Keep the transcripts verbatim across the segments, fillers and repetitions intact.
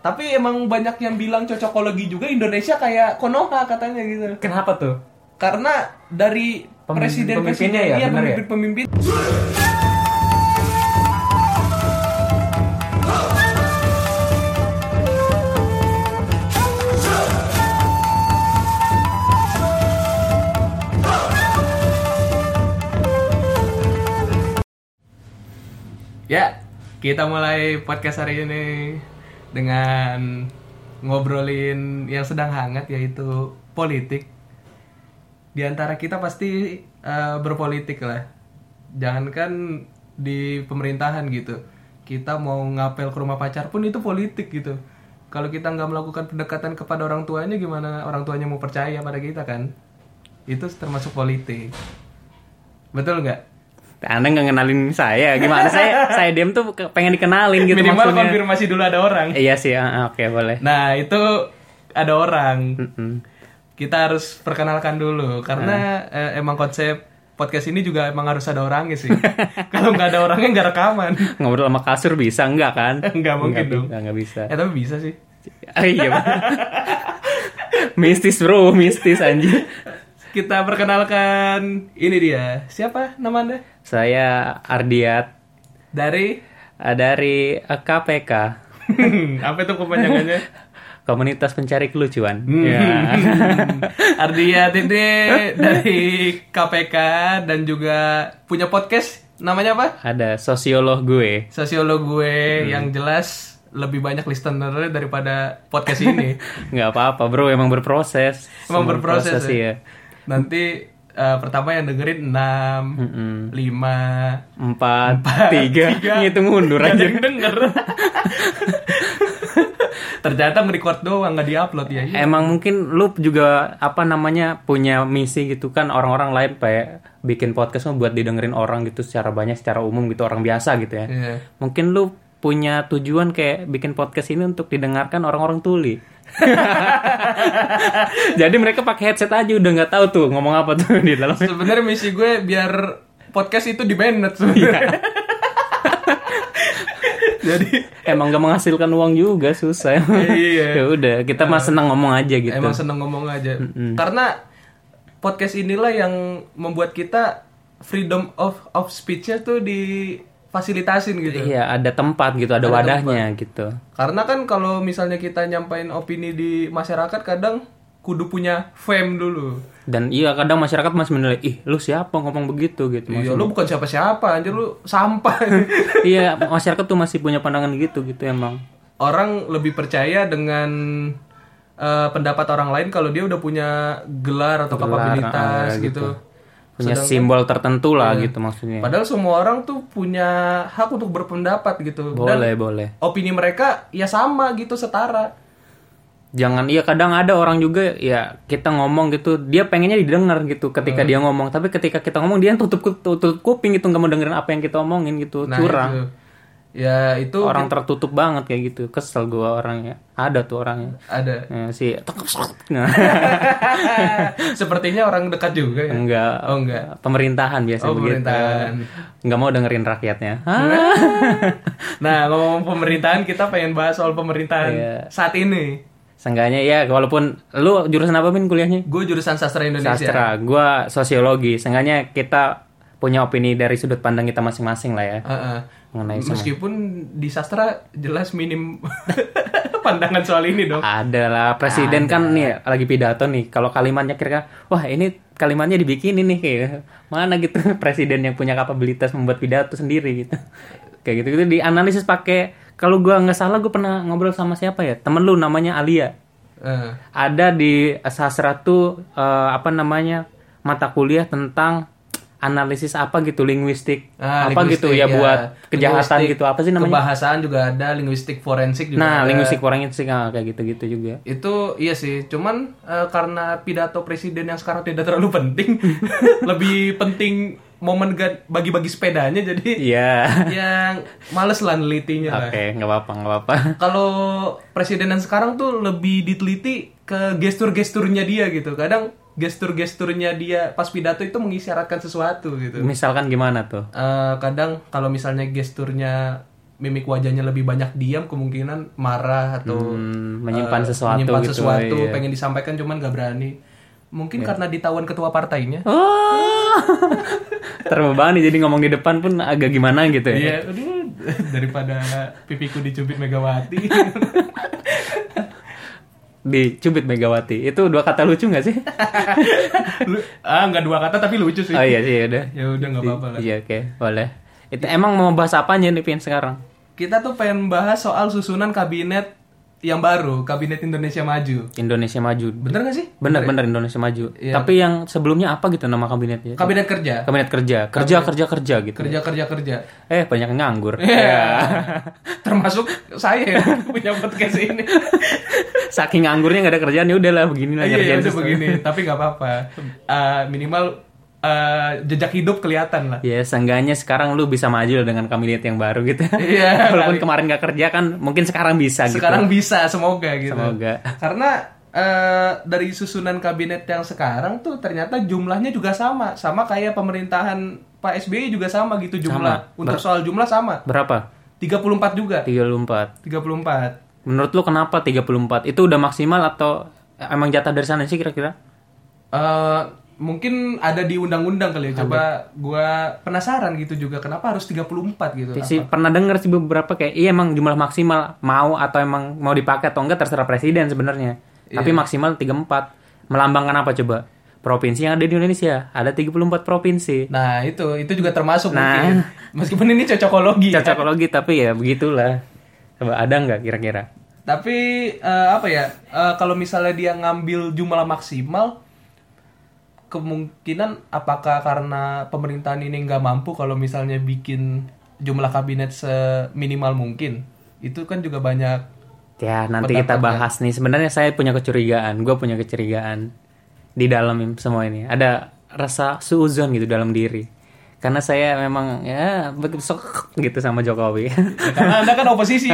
Tapi emang banyak yang bilang cocokologi juga Indonesia kayak Konoha katanya gitu. Kenapa tuh? Karena dari Pem- presiden-presiden pemimpinnya ya, iya, bener ya? pemimpin-pemimpin. Ya, kita mulai podcast hari ini dengan ngobrolin yang sedang hangat, yaitu politik. Di antara kita pasti uh, berpolitik lah. Jangankan di pemerintahan gitu, kita mau ngapel ke rumah pacar pun itu politik gitu. Kalau kita nggak melakukan pendekatan kepada orang tuanya, gimana orang tuanya mau percaya pada kita kan? Itu termasuk politik. Betul nggak? Anda nggak kenalin saya, gimana? saya saya diam tuh pengen dikenalin gitu. Minimal maksudnya. Konfirmasi dulu ada orang. Iya sih, uh, oke okay, boleh. Nah itu ada orang. Mm-mm. Kita harus perkenalkan dulu karena uh. eh, emang konsep podcast ini juga emang harus ada orangnya sih. Kalau nggak ada orangnya nggak rekaman. Ngobrol sama kasur bisa nggak kan? Nggak mungkin dong. Nggak nggak bisa. Eh tapi bisa sih. Oh, iya. Mistis bro, mistis anjir. Kita perkenalkan, ini dia. Siapa nama Anda? Saya Ardiat Dari uh, dari uh, K P K. apa itu kepanjangannya? Komunitas Pencari Kelucuan. Hmm. Ya. Ardiat ini dari K P K dan juga punya podcast. Namanya apa? Ada sosiolog gue. Sosiolog gue hmm. yang jelas lebih banyak listener daripada podcast ini. Nggak apa-apa bro, emang berproses. Emang berproses, berproses ya. Nanti uh, pertama yang dengerin enam, lima, empat, tiga, ngitung mundur aja. Gak denger. Ternyata nge-record doang, gak di-upload ya. Emang mungkin lu juga apa namanya punya misi gitu kan, orang-orang lain kayak bikin podcast buat didengerin orang gitu secara banyak, secara umum gitu, orang biasa gitu ya. Yeah. Mungkin lu punya tujuan kayak bikin podcast ini untuk didengarkan orang-orang tuli. Jadi mereka pakai headset aja udah nggak tahu tuh ngomong apa tuh di dalam. Sebenarnya misi gue biar podcast itu di banned sebenarnya. Jadi emang gak menghasilkan uang juga, susah. Iya. Ya udah, kita mah seneng ngomong aja gitu. Emang seneng ngomong aja. Mm-mm. Karena podcast inilah yang membuat kita freedom of of speech-nya tuh difasilitasin gitu. Iya, ada tempat gitu, ada, ada wadahnya tempat. Gitu. Karena kan kalau misalnya kita nyampain opini di masyarakat kadang kudu punya fame dulu. Dan iya kadang masyarakat masih menilai, ih lu siapa ngomong begitu gitu. Iya, lu bukan siapa-siapa, anjir lu sampah. Iya, masyarakat tuh masih punya pandangan gitu gitu emang. Orang lebih percaya dengan uh, pendapat orang lain kalau dia udah punya gelar atau gelar, kapabilitas uh, gitu. gitu. Punya sedangkan, simbol tertentu lah iya. gitu maksudnya. Padahal semua orang tuh punya hak untuk berpendapat gitu. Boleh, dan boleh. Opini mereka ya sama gitu, setara. Jangan, iya kadang ada orang juga ya kita ngomong gitu dia pengennya didengar gitu ketika hmm. dia ngomong, tapi ketika kita ngomong dia tutup tutup kuping gitu, nggak mau dengerin apa yang kita omongin gitu. Nah, curang itu. Ya itu orang kita... tertutup banget kayak gitu, kesel gue orangnya. Ada tuh orangnya, ada ya, si nah. Sepertinya orang dekat juga ya. Enggak, oh enggak, pemerintahan biasa oh, begitu pemerintahan. Nggak mau dengerin rakyatnya. Nah ngomong pemerintahan, kita pengen bahas soal pemerintahan yeah. saat ini. Seenggaknya ya, walaupun lu jurusan apa Min kuliahnya? Gue jurusan sastra Indonesia. Sastra, gue sosiologi. Seenggaknya kita punya opini dari sudut pandang kita masing-masing lah ya. Uh-uh. Mengenai meskipun sama. Di sastra jelas minim pandangan soal ini dong. Ada lah, presiden Ada. Kan nih lagi pidato nih. Kalau kalimatnya kira-kira, wah ini kalimatnya dibikinin nih kayak mana gitu presiden yang punya kapabilitas membuat pidato sendiri gitu. Kayak gitu-gitu dianalisis pakai. Kalau gue nggak salah, gue pernah ngobrol sama siapa ya, temen lu namanya Alia. Uh. Ada di sastra tuh uh, apa namanya mata kuliah tentang analisis apa gitu, linguistik ah, apa linguistik, gitu ya, ya buat kejahatan gitu, apa sih namanya? Kebahasaan juga ada, linguistik forensik juga. Nah, ada. linguistik forensik ah, kayak gitu-gitu juga. Itu iya sih, cuman uh, karena pidato presiden yang sekarang tidak terlalu penting, lebih penting momen bagi-bagi sepedanya, jadi yeah. yang males lah nelitinya. Oke, okay, nggak apa-apa, nggak apa-apa. Kalau presiden yang sekarang tuh lebih diteliti ke gestur-gesturnya dia gitu. Kadang gestur-gesturnya dia pas pidato itu mengisyaratkan sesuatu gitu. Misalkan gimana tuh? Uh, kadang kalau misalnya gesturnya mimik wajahnya lebih banyak diam, kemungkinan marah atau Hmm, menyimpan eh, sesuatu menyimpan gitu, sesuatu, iya. pengen disampaikan cuman nggak berani. Mungkin karena ditawan ketua partainya. Oh. Terbebani jadi ngomong di depan pun agak gimana gitu ya. Iya, aduh, daripada pipiku dicubit Megawati. Dicubit Megawati. Itu dua kata lucu gak sih? Lu, ah nggak dua kata tapi lucu sih. Oh iya sih, udah. Ya udah nggak apa-apa lah. Iya, oke, boleh. Itu emang mau bahas apanya nih Pin sekarang? Kita tuh pengen bahas soal susunan kabinet yang baru, Kabinet Indonesia Maju. Indonesia Maju. Bener gak sih? Bener bener Indonesia Maju. Iya. Tapi yang sebelumnya apa gitu nama kabinetnya? Kabinet kerja. Kabinet kerja, kerja kerja kerja gitu. Kerja kerja kerja. Eh banyak yang nganggur. Iya. Termasuk saya yang punya podcast ini. Saking nganggurnya nggak ada kerjaan ya udahlah begini lah Iya, kerjaan udah susah. begini. Tapi nggak apa-apa. Uh, minimal uh, jejak hidup kelihatan lah. Ya seenggaknya sekarang lu bisa maju lah dengan kabinet yang baru gitu. Iya. Walaupun kemarin nggak kerja kan, mungkin sekarang bisa gitu. Sekarang bisa, semoga gitu. Semoga. Karena uh, dari susunan kabinet yang sekarang tuh ternyata jumlahnya juga sama, sama kayak pemerintahan Pak S B Y juga sama gitu jumlah. Sama. Untuk Ber- soal jumlah sama. Berapa? tiga puluh empat juga. tiga puluh empat. tiga puluh empat. Menurut lu kenapa tiga puluh empat? Itu udah maksimal atau emang jatah dari sana sih kira-kira? Uh, mungkin ada di undang-undang kali ya. Coba gua penasaran gitu juga kenapa harus tiga puluh empat gitu. Sih pernah denger sih beberapa kayak iya emang jumlah maksimal mau atau emang mau dipakai atau enggak terserah presiden sebenarnya. Tapi maksimal tiga puluh empat. Melambangkan apa coba? Provinsi yang ada di Indonesia. Ada tiga puluh empat provinsi. Nah, itu itu juga termasuk Nah. mungkin. Meskipun ini cocokologi. ya. Cocokologi tapi ya begitulah. Coba ada nggak kira-kira? Tapi eh, apa ya? eh, kalau misalnya dia ngambil jumlah maksimal, kemungkinan apakah karena pemerintahan ini nggak mampu kalau misalnya bikin jumlah kabinet seminimal mungkin? Itu kan juga banyak. Ya nanti kita Pendapatnya. bahas nih. Sebenarnya saya punya kecurigaan. Gue punya kecurigaan di dalam semua ini. Ada rasa suuzon gitu dalam diri. Karena saya memang ya begitu sok gitu sama Jokowi. Ya, karena Anda kan oposisi.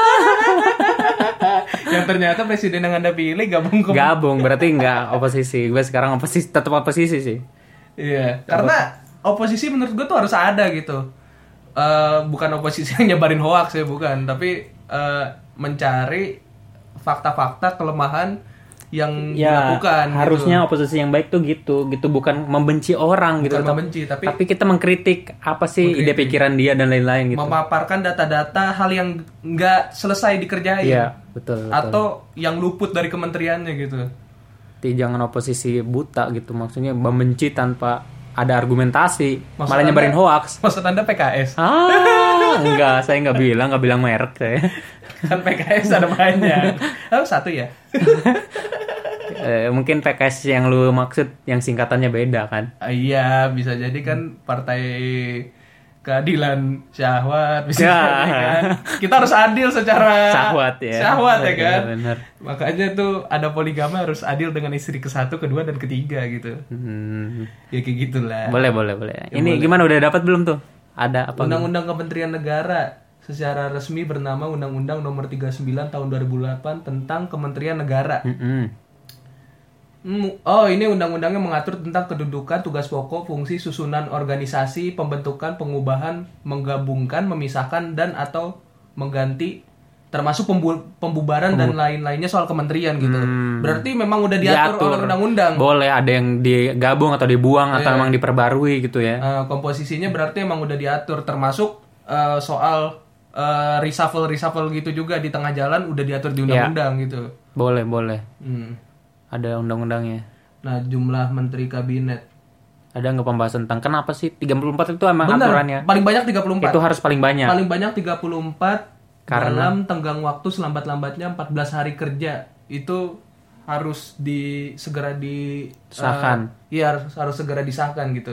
Yang ternyata presiden yang Anda pilih gabung ke Gabung berarti nggak oposisi. Gue sekarang oposisi, tetap oposisi sih. Iya, karena oposisi menurut gue tuh harus ada gitu. Eh, bukan oposisi yang nyebarin hoax ya, bukan, tapi eh, mencari fakta-fakta kelemahan yang Ya dilakukan. harusnya gitu. oposisi yang baik tuh gitu, gitu bukan membenci orang gitu. Bukan tetap- membenci, tapi tapi kita mengkritik apa sih ide pikiran dia dan lain-lain gitu. memaparkan data-data hal yang nggak selesai dikerjain. Iya betul. betul. Atau yang luput dari kementeriannya gitu. Tapi jangan oposisi buta gitu, maksudnya membenci tanpa ada argumentasi, Maksud malah nyebarin Anda- hoax. Maksud Anda P K S? Ah, enggak, saya nggak bilang, nggak bilang merek saya. Kan P K S ada banyak. Oh, satu ya? Eh, mungkin P K S yang lu maksud yang singkatannya beda kan? Ah, iya, bisa jadi kan partai keadilan syahwat bisa Ya. jadi kan. Kita harus adil secara Syahwat ya. Syahwat ya kan. Iya, benar. Makanya tuh ada poligami harus adil dengan istri ke satu, kedua dan ketiga gitu. Hmm, Ya kayak gitulah. boleh, boleh, boleh. Ya, Ini boleh. gimana udah dapat belum tuh? Ada apa? Undang-Undang Kementerian Negara secara resmi bernama Undang-Undang Nomor tiga puluh sembilan Tahun dua ribu delapan tentang Kementerian Negara. Mm-mm. Hmm, Oh, ini undang-undangnya mengatur tentang kedudukan, tugas pokok, fungsi, susunan organisasi, pembentukan, pengubahan, menggabungkan, memisahkan, dan atau mengganti, termasuk pembu- pembubaran dan lain-lainnya soal kementerian gitu. Berarti memang udah diatur, Diatur. oleh undang-undang. Boleh ada yang digabung atau dibuang atau Iya. emang diperbarui gitu ya. Eh, komposisinya berarti emang udah diatur, termasuk eh, soal eh, reshuffle-reshuffle gitu juga di tengah jalan udah diatur di undang-undang gitu. Boleh, boleh. Hmm. Ada undang-undangnya. Nah, jumlah menteri kabinet. Ada nggak pembahasan tentang kenapa sih tiga puluh empat itu emang Bener, aturannya? paling banyak tiga puluh empat. Itu harus paling banyak. Paling banyak tiga puluh empat Karena? dalam tenggang waktu selambat-lambatnya empat belas hari kerja. Itu harus di segera di Sahkan. eh, Iya, harus harus segera disahkan gitu.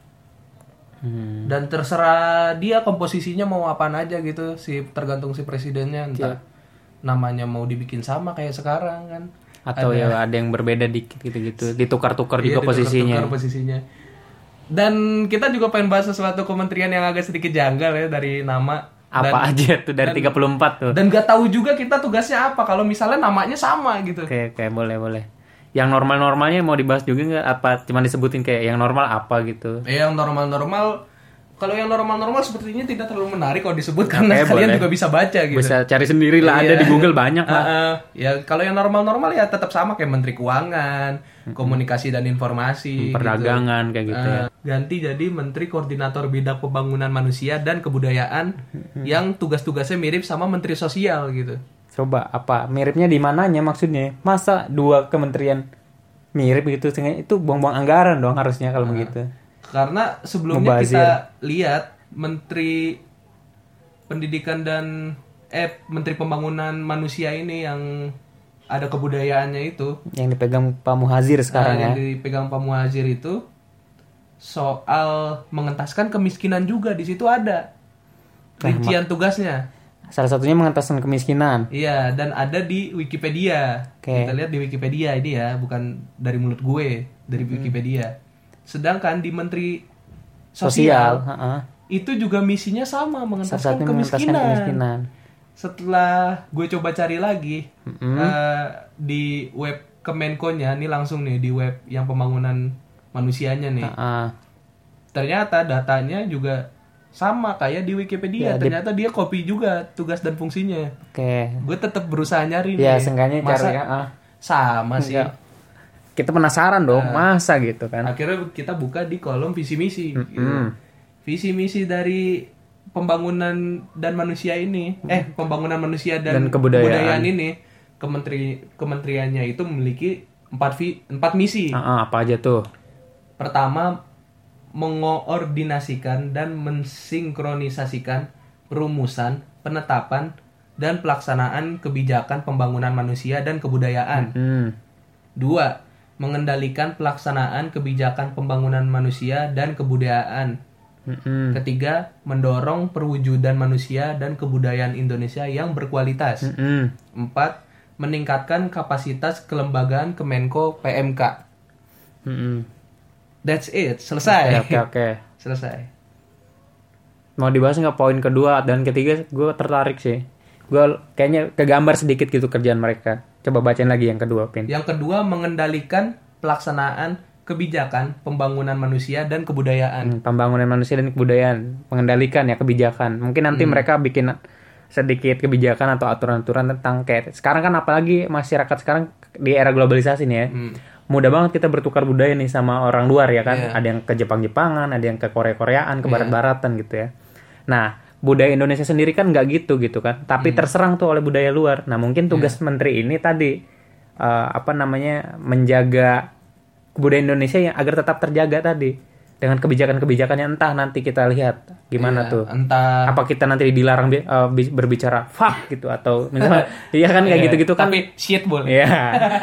Hmm. Dan terserah dia komposisinya mau apaan aja gitu, si tergantung si presidennya, entah Iya. namanya mau dibikin sama kayak sekarang kan. Atau ya ada yang berbeda dikit gitu-gitu. Ditukar-tukar juga Iya, posisinya. ditukar-tukar posisinya. Dan kita juga pengen bahas sesuatu kementerian yang agak sedikit janggal ya dari nama. Apa dan, aja tuh dari dan- tiga puluh empat tuh. Dan gak tahu juga kita tugasnya apa kalau misalnya namanya sama gitu. Oke, oke, boleh, boleh. Yang normal-normalnya mau dibahas juga nggak? Apa cuma disebutin kayak yang normal apa gitu? Eh, yang normal-normal Kalau yang normal-normal sepertinya tidak terlalu menarik kalau disebut karena Oke, kalian boleh. juga bisa baca gitu. Bisa cari sendiri lah, Iya. ada di Google banyak lah. Uh, uh, ya kalau yang normal-normal ya tetap sama kayak Menteri Keuangan, Komunikasi dan Informasi, Perdagangan kayak gitu ya. Uh, ganti jadi Menteri Koordinator Bidang Pembangunan Manusia dan Kebudayaan yang tugas-tugasnya mirip sama Menteri Sosial gitu. Coba apa miripnya di mananya maksudnya? Masa dua kementerian mirip gitu? Sehingga itu buang-buang anggaran dong harusnya kalau begitu. Karena sebelumnya Mubazir. kita lihat Menteri Pendidikan dan eh Menteri Pembangunan Manusia ini yang ada kebudayaannya itu Yang dipegang Pak Muhazir sekarang nah, ya. yang dipegang Pak Muhazir itu soal mengentaskan kemiskinan juga di situ ada rincian tugasnya. Salah satunya mengentaskan kemiskinan. Iya, dan ada di Wikipedia. Oke. Kita lihat di Wikipedia ini ya, bukan dari mulut gue, dari Wikipedia. Sedangkan di Menteri Sosial, Sosial, heeh. itu juga misinya sama, Salah mengentaskan satunya mengentaskan kemiskinan. kemiskinan. Setelah gue coba cari lagi Mm-mm. eh, di web Kemenko-nya, nih langsung nih di web yang pembangunan manusianya nih. Heeh. Ternyata datanya juga sama kayak di Wikipedia. Ya, di- Ternyata dia copy juga tugas dan fungsinya. Oke. Gue tetap berusaha nyari Ya, nih. seenggaknya Masa cari ah. sama sih. Enggak. Kita penasaran dong, masa gitu kan. Akhirnya kita buka di kolom visi misi. Gitu. Mm. Visi misi dari pembangunan dan manusia ini, eh pembangunan manusia dan, Dan kebudayaan. ini, kementeri kementeriannya itu memiliki empat vi, empat misi. Heeh, apa aja tuh? Pertama, mengoordinasikan dan mensinkronisasikan perumusan, penetapan dan pelaksanaan kebijakan pembangunan manusia dan kebudayaan. Hmm. Dua, mengendalikan pelaksanaan kebijakan pembangunan manusia dan kebudayaan. Mm-mm. Ketiga, mendorong perwujudan manusia dan kebudayaan Indonesia yang berkualitas. Mm-mm. Empat, meningkatkan kapasitas kelembagaan Kemenko P M K. Mm-mm. That's it, selesai. Oke, oke, oke. Selesai. Mau dibahas nggak poin kedua dan ketiga? Gue tertarik sih. Gue kayaknya kegambar sedikit gitu kerjaan mereka. Coba bacain lagi yang kedua, Pin. Yang kedua, mengendalikan pelaksanaan kebijakan pembangunan manusia dan kebudayaan. Hmm, pembangunan manusia dan kebudayaan, mengendalikan ya kebijakan. Mungkin nanti mereka bikin sedikit kebijakan atau aturan-aturan tentang kayak sekarang kan apalagi masyarakat sekarang di era globalisasi nih ya. Hmm. Mudah banget kita bertukar budaya nih sama orang luar ya kan. Iya. Ada yang ke Jepang-Jepangan, ada yang ke Korea-Koreaan, ke Barat-Baratan gitu ya. Nah, budaya Indonesia sendiri kan nggak gitu gitu kan. Tapi terserang tuh oleh budaya luar. Nah, mungkin tugas menteri ini tadi eh, apa namanya menjaga kebudayaan Indonesia yang agar tetap terjaga tadi dengan kebijakan-kebijakannya entah nanti kita lihat gimana Iya, tuh. Entah Apa kita nanti dilarang bi- eh, bi- berbicara fuck gitu atau misalnya iya kan kayak Iya, gitu-gitu kan. tapi shit boleh. Iya.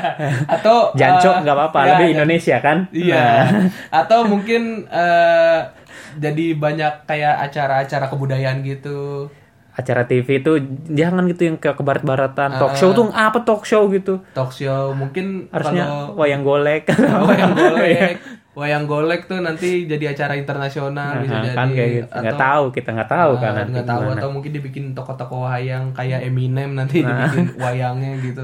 Atau Jancok eh, nggak apa-apa, ya, lebih ya. Indonesia kan. Iya. Nah. Atau mungkin eh, jadi banyak kayak acara-acara kebudayaan gitu. Acara T V itu jangan gitu yang ke kebarat-baratan. Talk show tuh apa talk show gitu. Talk show mungkin Harusnya kalau wayang golek. wayang golek, wayang golek tuh nanti jadi acara internasional bisa Nah, jadi. kan kayak gitu. Nggak tahu, kita nggak tahu kan Nah, nanti nggak tahu gimana. atau mungkin dibikin toko-toko wayang kayak Eminem nanti dibikin wayangnya gitu.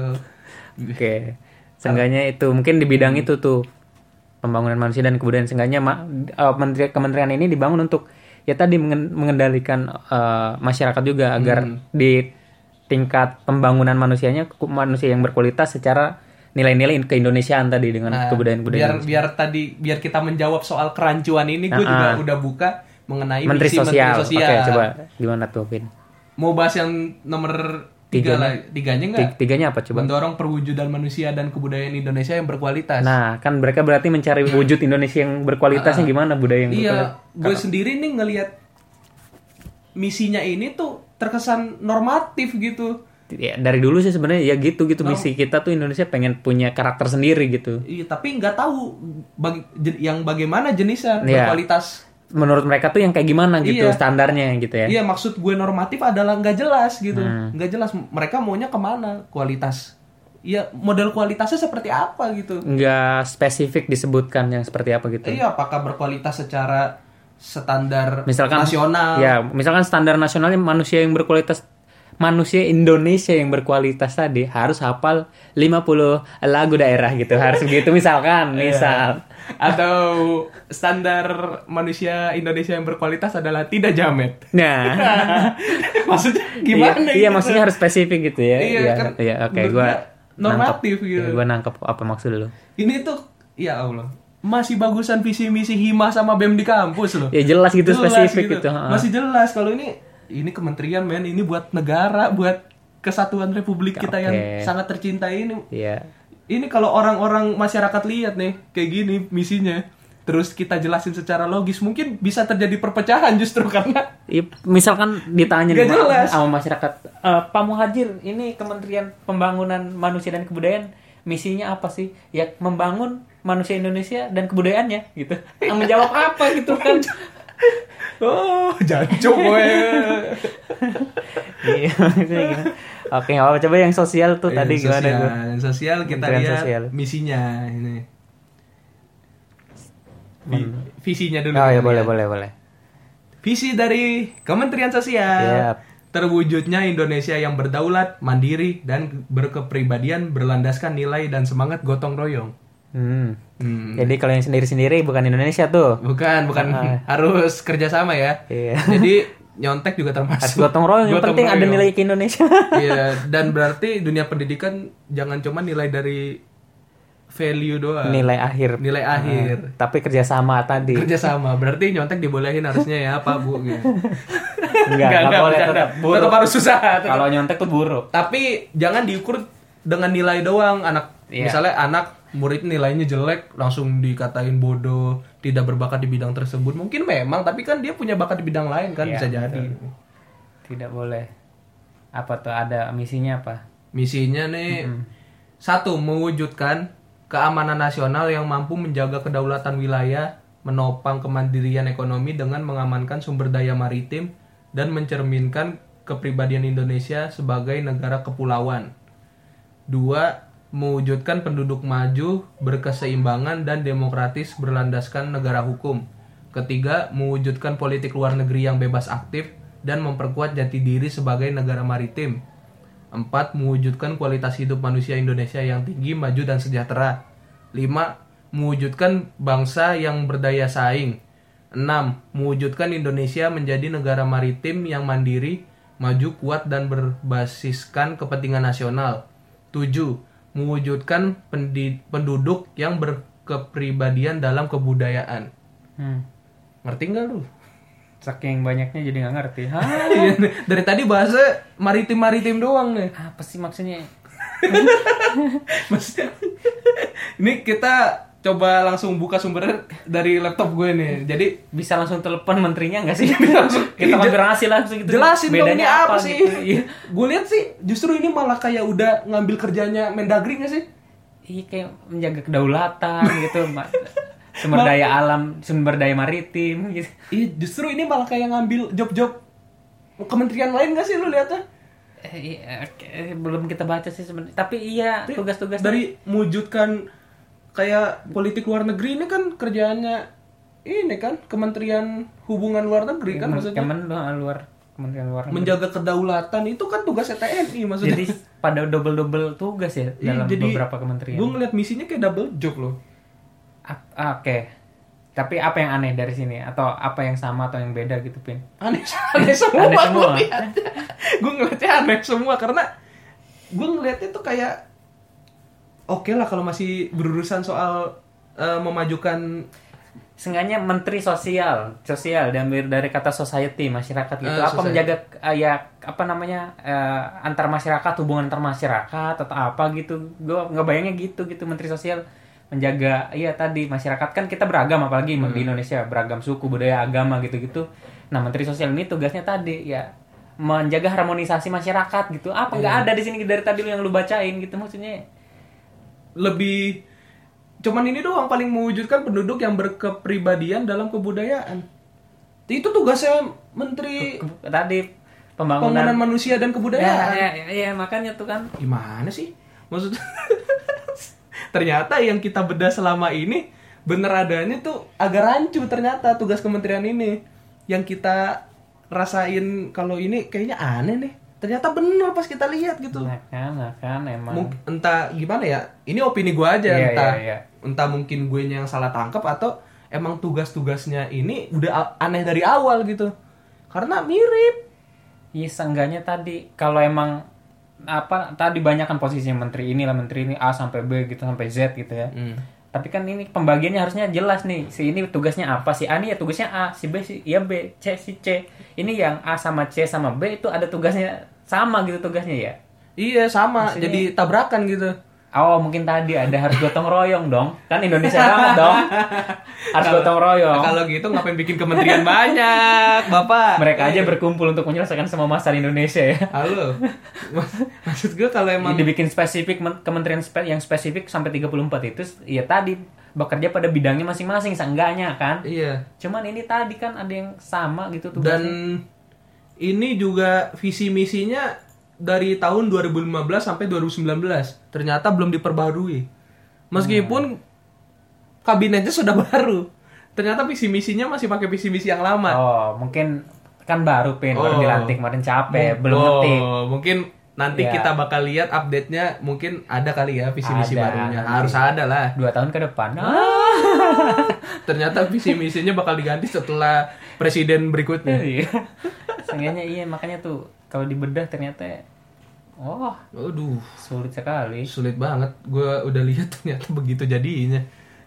Oke. Seenggaknya itu mungkin di bidang itu tuh pembangunan manusia dan kebudayaan seenggaknya ma- eh, menteri kementerian ini dibangun untuk ya tadi mengen- mengendalikan eh, masyarakat juga agar di tingkat pembangunan manusianya ku- manusia yang berkualitas secara nilai-nilai keindonesiaan tadi dengan Nah, kebudayaan-kebudayaan. biar biar tadi biar kita menjawab soal kerancuan ini gue Nah, juga ah. udah buka mengenai Menteri misi sosial. Menteri Sosial. Oke, coba gimana tuh, Vin? Mau bahas yang nomor tiga lah, tiganya enggak? Tig- Tiganya apa coba? Mendorong perwujudan manusia dan kebudayaan Indonesia yang berkualitas. Nah, kan mereka berarti mencari wujud Indonesia yang berkualitasnya gimana, budaya yang berkualitas. Iya, gue sendiri nih ngelihat misinya ini tuh terkesan normatif gitu. Ya, dari dulu sih sebenarnya ya gitu gitu misi kita tuh Indonesia pengen punya karakter sendiri gitu. Iya, tapi nggak tahu bag- je- yang bagaimana jenisnya Iya. berkualitas. Menurut mereka tuh yang kayak gimana gitu Iya. standarnya gitu ya. Iya, maksud gue normatif adalah nggak jelas gitu, Hmm. nggak jelas mereka maunya kemana kualitas. Iya, model kualitasnya seperti apa gitu. Nggak spesifik disebutkan yang seperti apa gitu. Iya, apakah berkualitas secara standar Misalkan nasional? Ya, misalkan standar nasionalnya manusia yang berkualitas manusia Indonesia yang berkualitas tadi harus hafal lima puluh lagu daerah gitu. Harus begitu misalkan, misal. Atau standar manusia Indonesia yang berkualitas adalah tidak jamet. Nah, Maksudnya gimana iya, gitu? iya, maksudnya harus spesifik gitu ya. Iya, Iya, kan iya, oke, menurut gua gua normatif nangkep. gitu. Iya, gua nangkep apa maksud lu. Ini tuh ya Allah, masih bagusan visi misi Hima sama B E M di kampus loh. Ya jelas gitu Jelas spesifik gitu. Ha. Masih jelas kalau ini ini kementerian men, ini buat negara, buat kesatuan Republik kita yang Oke. sangat tercintai ini. Iya. Ini kalau orang-orang masyarakat lihat nih kayak gini misinya, terus kita jelasin secara logis, mungkin bisa terjadi perpecahan justru karena Iya, misalkan ditanya Gak nih jelas. sama masyarakat, e, Pak Muhajir, ini Kementerian Pembangunan Manusia dan Kebudayaan misinya apa sih? Ya membangun manusia Indonesia dan kebudayaannya gitu. Yang menjawab apa gitu kan? oh jancuk gue. Iya, maksudnya gitu. Oke, nggak apa-apa. Coba yang sosial tuh tadi Yang gimana sosial, tuh? yang sosial kita Kementerian lihat Sosial. misinya ini. Vi- Hmm. visinya dulu. Oh ya kita boleh lihat. boleh boleh. Visi dari Kementerian Sosial. Yap. Terwujudnya Indonesia yang berdaulat, mandiri, dan berkepribadian berlandaskan nilai dan semangat gotong royong. Hmm. Hmm. Jadi kalau yang sendiri-sendiri bukan Indonesia tuh. Bukan, bukan Ah. harus kerjasama ya. Iya. Jadi nyontek juga Harus termasuk. gotong royong. Yang Gotong penting ada royong. nilai ke Indonesia. Iya, dan berarti dunia pendidikan jangan cuma nilai dari value doang. Nilai akhir. Nilai akhir. Ah, tapi kerjasama tadi. Kerjasama. Berarti nyontek dibolehin harusnya ya, Pak, Bu gitu. Enggak, enggak boleh bercanda. tetap buruk. Tetap harus susah. tetap. Kalau nyontek tuh buruk. Tapi jangan diukur dengan nilai doang. Anak Iya. misalnya anak murid nilainya jelek langsung dikatain bodoh, tidak berbakat di bidang tersebut. Mungkin memang, tapi kan dia punya bakat di bidang lain kan, Iya, bisa jadi. betul. Tidak boleh. Apa tuh ada misinya apa? Misinya nih satu, mewujudkan keamanan nasional yang mampu menjaga kedaulatan wilayah, menopang kemandirian ekonomi dengan mengamankan sumber daya maritim dan mencerminkan kepribadian Indonesia sebagai negara kepulauan. Dua, mewujudkan penduduk maju, berkeseimbangan dan demokratis berlandaskan negara hukum. Ketiga, mewujudkan politik luar negeri yang bebas aktif dan memperkuat jati diri sebagai negara maritim. Empat, mewujudkan kualitas hidup manusia Indonesia yang tinggi, maju dan sejahtera. Lima, mewujudkan bangsa yang berdaya saing. Enam, mewujudkan Indonesia menjadi negara maritim yang mandiri, maju, kuat dan berbasiskan kepentingan nasional. Tujuh, mewujudkan pendi- penduduk yang berkepribadian dalam kebudayaan. Hmm. Ngerti nggak lu? Saking banyaknya jadi nggak ngerti. Hah? Iya, dari tadi bahasa maritim-maritim doang nih. Apa sih maksudnya? Maksudnya, ini kita coba langsung buka sumbernya dari laptop gue nih. Jadi Bisa langsung telepon menterinya nggak sih? langsung Kita konfirmasi langsung gitu. jelasin dong ini Bedanya apa, sih? gitu. Iya. Gue lihat sih justru ini malah kayak udah ngambil kerjanya Mendagri nggak sih? Iya kayak menjaga kedaulatan gitu, Ma- sumber daya alam, sumber daya maritim gitu. Iya, justru ini malah kayak ngambil job-job kementerian lain nggak sih lu lihatnya? Eh, iya, oke, belum kita baca sih sebenarnya. Tapi iya Tapi tugas-tugas dari mewujudkan kayak politik luar negeri ini kan kerjaannya ini kan Kementerian Hubungan Luar Negeri kan maksudnya. Kemen doang luar Kementerian Luar Negeri. Menjaga kedaulatan itu kan tugasnya T N I maksudnya. Jadi pada double-double tugas ya Iya, dalam jadi beberapa kementerian. gue ngeliat misinya kayak double job loh. Ap- ah, Oke. Tapi apa yang aneh dari sini atau apa yang sama atau yang beda gitu, Pin? Aneh, aneh semua. Aneh semua. Gue ngeliatnya aneh semua karena gue ngeliatnya tuh kayak oke lah kalau masih berurusan soal eh, memajukan Seenggaknya menteri sosial, sosial dan dari kata society, masyarakat gitu. Eh, apa society. menjaga eh, ya apa namanya eh, antar masyarakat, hubungan antar masyarakat atau apa gitu. Gue nggak bayangnya gitu gitu menteri sosial menjaga iya tadi masyarakat kan kita beragam apalagi Hmm. di Indonesia beragam suku, budaya, agama gitu-gitu. Nah, menteri sosial ini tugasnya tadi ya menjaga harmonisasi masyarakat gitu. Apa nggak Iya. ada di sini dari tadi lu yang lu bacain gitu maksudnya. lebih cuman ini doang paling mewujudkan penduduk yang berkepribadian dalam kebudayaan. Itu tugasnya Menteri Ke- Tadi Pembangunan pembangunan Manusia dan ya, Kebudayaan. ya, ya, ya, makanya tuh kan Gimana sih? Maksudnya ternyata yang kita bedah selama ini bener adanya tuh agak rancu ternyata tugas kementerian ini. Yang kita rasain kalau ini kayaknya aneh nih. ternyata benar pas kita lihat gitu. Nah kan, nah kan emang. Mungkin, entah gimana ya, ini opini gue aja, Iya, entah iya, iya. entah mungkin gue yang salah tangkap atau emang tugas-tugasnya ini udah a- aneh dari awal gitu, karena mirip. Iya seenggaknya tadi kalau emang apa tadi banyak kan posisinya menteri inilah menteri ini A sampai B gitu sampai Z gitu ya. Hmm. Tapi kan ini pembagiannya harusnya jelas nih. Si ini tugasnya apa? Si A ini ya tugasnya A, si B si ya B, C si C. Ini yang A sama C sama B itu ada tugasnya sama gitu tugasnya ya. Iya sama, Maksudnya- jadi tabrakan gitu. Oh mungkin tadi ada harus gotong royong dong. Kan Indonesia banget dong. Harus Kalau- gotong royong. Kalau gitu ngapain bikin kementerian banyak, Bapak? Mereka aja Eh, berkumpul untuk menyelesaikan semua masalah Indonesia ya. Halo. Mas- Maksud gue kalau emang Ini dibikin spesifik men- kementerian spe- yang spesifik sampai tiga puluh empat itu ya tadi bekerja pada bidangnya masing-masing seenggaknya kan. iya. Cuman ini tadi kan ada yang sama gitu tuh. Dan ini juga visi misinya dari tahun dua ribu lima belas sampai dua ribu sembilan belas. Ternyata belum diperbarui. Meskipun kabinetnya sudah baru. Ternyata visi misinya masih pakai visi misi yang lama. Oh, mungkin kan baru Pin, baru Oh. dilantik kemarin capek, Mung- belum oh, ngetik. Mungkin nanti Ya. kita bakal lihat update-nya, mungkin ada kali ya visi misi Ada, barunya. nanti. Harus ada lah. Dua tahun ke depan. Ternyata visi misinya bakal diganti setelah presiden berikutnya. Iya. Seenggaknya iya, makanya tuh kalau dibedah ternyata oh, Aduh, sulit sekali. sulit banget. Gue udah lihat ternyata begitu jadinya.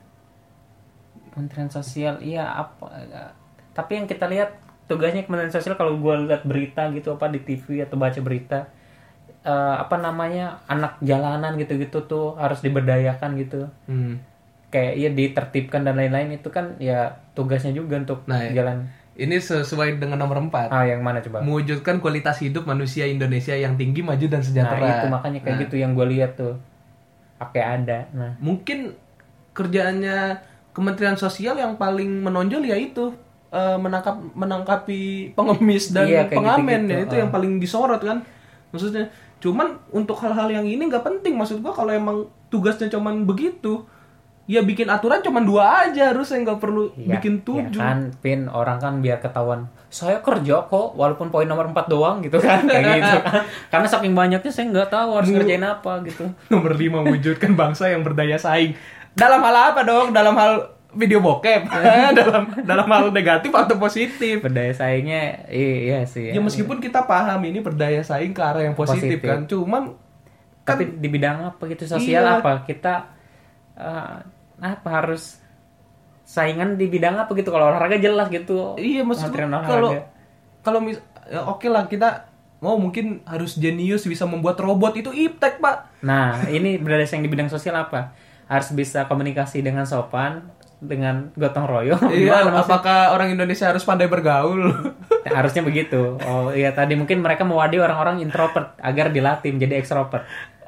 Kementerian Sosial iya apa? Tapi yang kita lihat tugasnya Kementerian Sosial kalau gue lihat berita gitu apa di T V atau baca berita eh, apa namanya anak jalanan gitu-gitu tuh harus diberdayakan gitu. Hmm. Kayak iya ditertibkan dan lain-lain itu kan ya tugasnya juga untuk Nah, ya. jalan. Ini sesuai dengan nomor empat. Ah yang mana coba? Mewujudkan kualitas hidup manusia Indonesia yang tinggi, maju, dan sejahtera. Nah itu makanya kayak Nah, gitu yang gue lihat tuh pakai ada. Nah Mungkin kerjaannya Kementerian Sosial yang paling menonjol ya itu eh, menangkap menangkapi pengemis dan Iya, kayak pengamen gitu-gitu. ya itu Ah. yang paling disorot kan. Maksudnya, cuman untuk hal-hal yang ini nggak penting. Maksud gua kalau emang tugasnya cuman begitu, ya bikin aturan cuman dua aja, harusnya nggak perlu iya, bikin tujuh. ya kan Pin orang kan biar ketahuan saya kerja kok walaupun poin nomor empat doang gitu kan kayak gitu kan. Karena saking banyaknya saya nggak tahu harus ngerjain apa gitu. Nomor lima, wujudkan bangsa yang berdaya saing. Dalam hal apa dong? Dalam hal video bokep? dalam dalam hal negatif atau positif? Berdaya saingnya iya sih. Ya meskipun kita paham ini berdaya saing ke arah yang positif, Positif. kan, cuman kan Tapi di bidang apa gitu sosial Iya. apa kita eh, apa harus saingan di bidang apa gitu kalau olahraga jelas gitu. iya maksudnya Kementerian olahraga. kalau kalau mis- ya oke lah kita mau mungkin harus jenius bisa membuat robot, itu iptek pak. Nah, ini berdaya saing di bidang sosial apa? Harus bisa komunikasi dengan sopan, dengan gotong royong. Iya, Gimana maksudnya? apakah orang Indonesia harus pandai bergaul? Harusnya begitu. Oh iya tadi mungkin mereka mewadi orang-orang introvert agar dilatih menjadi ekstrovert.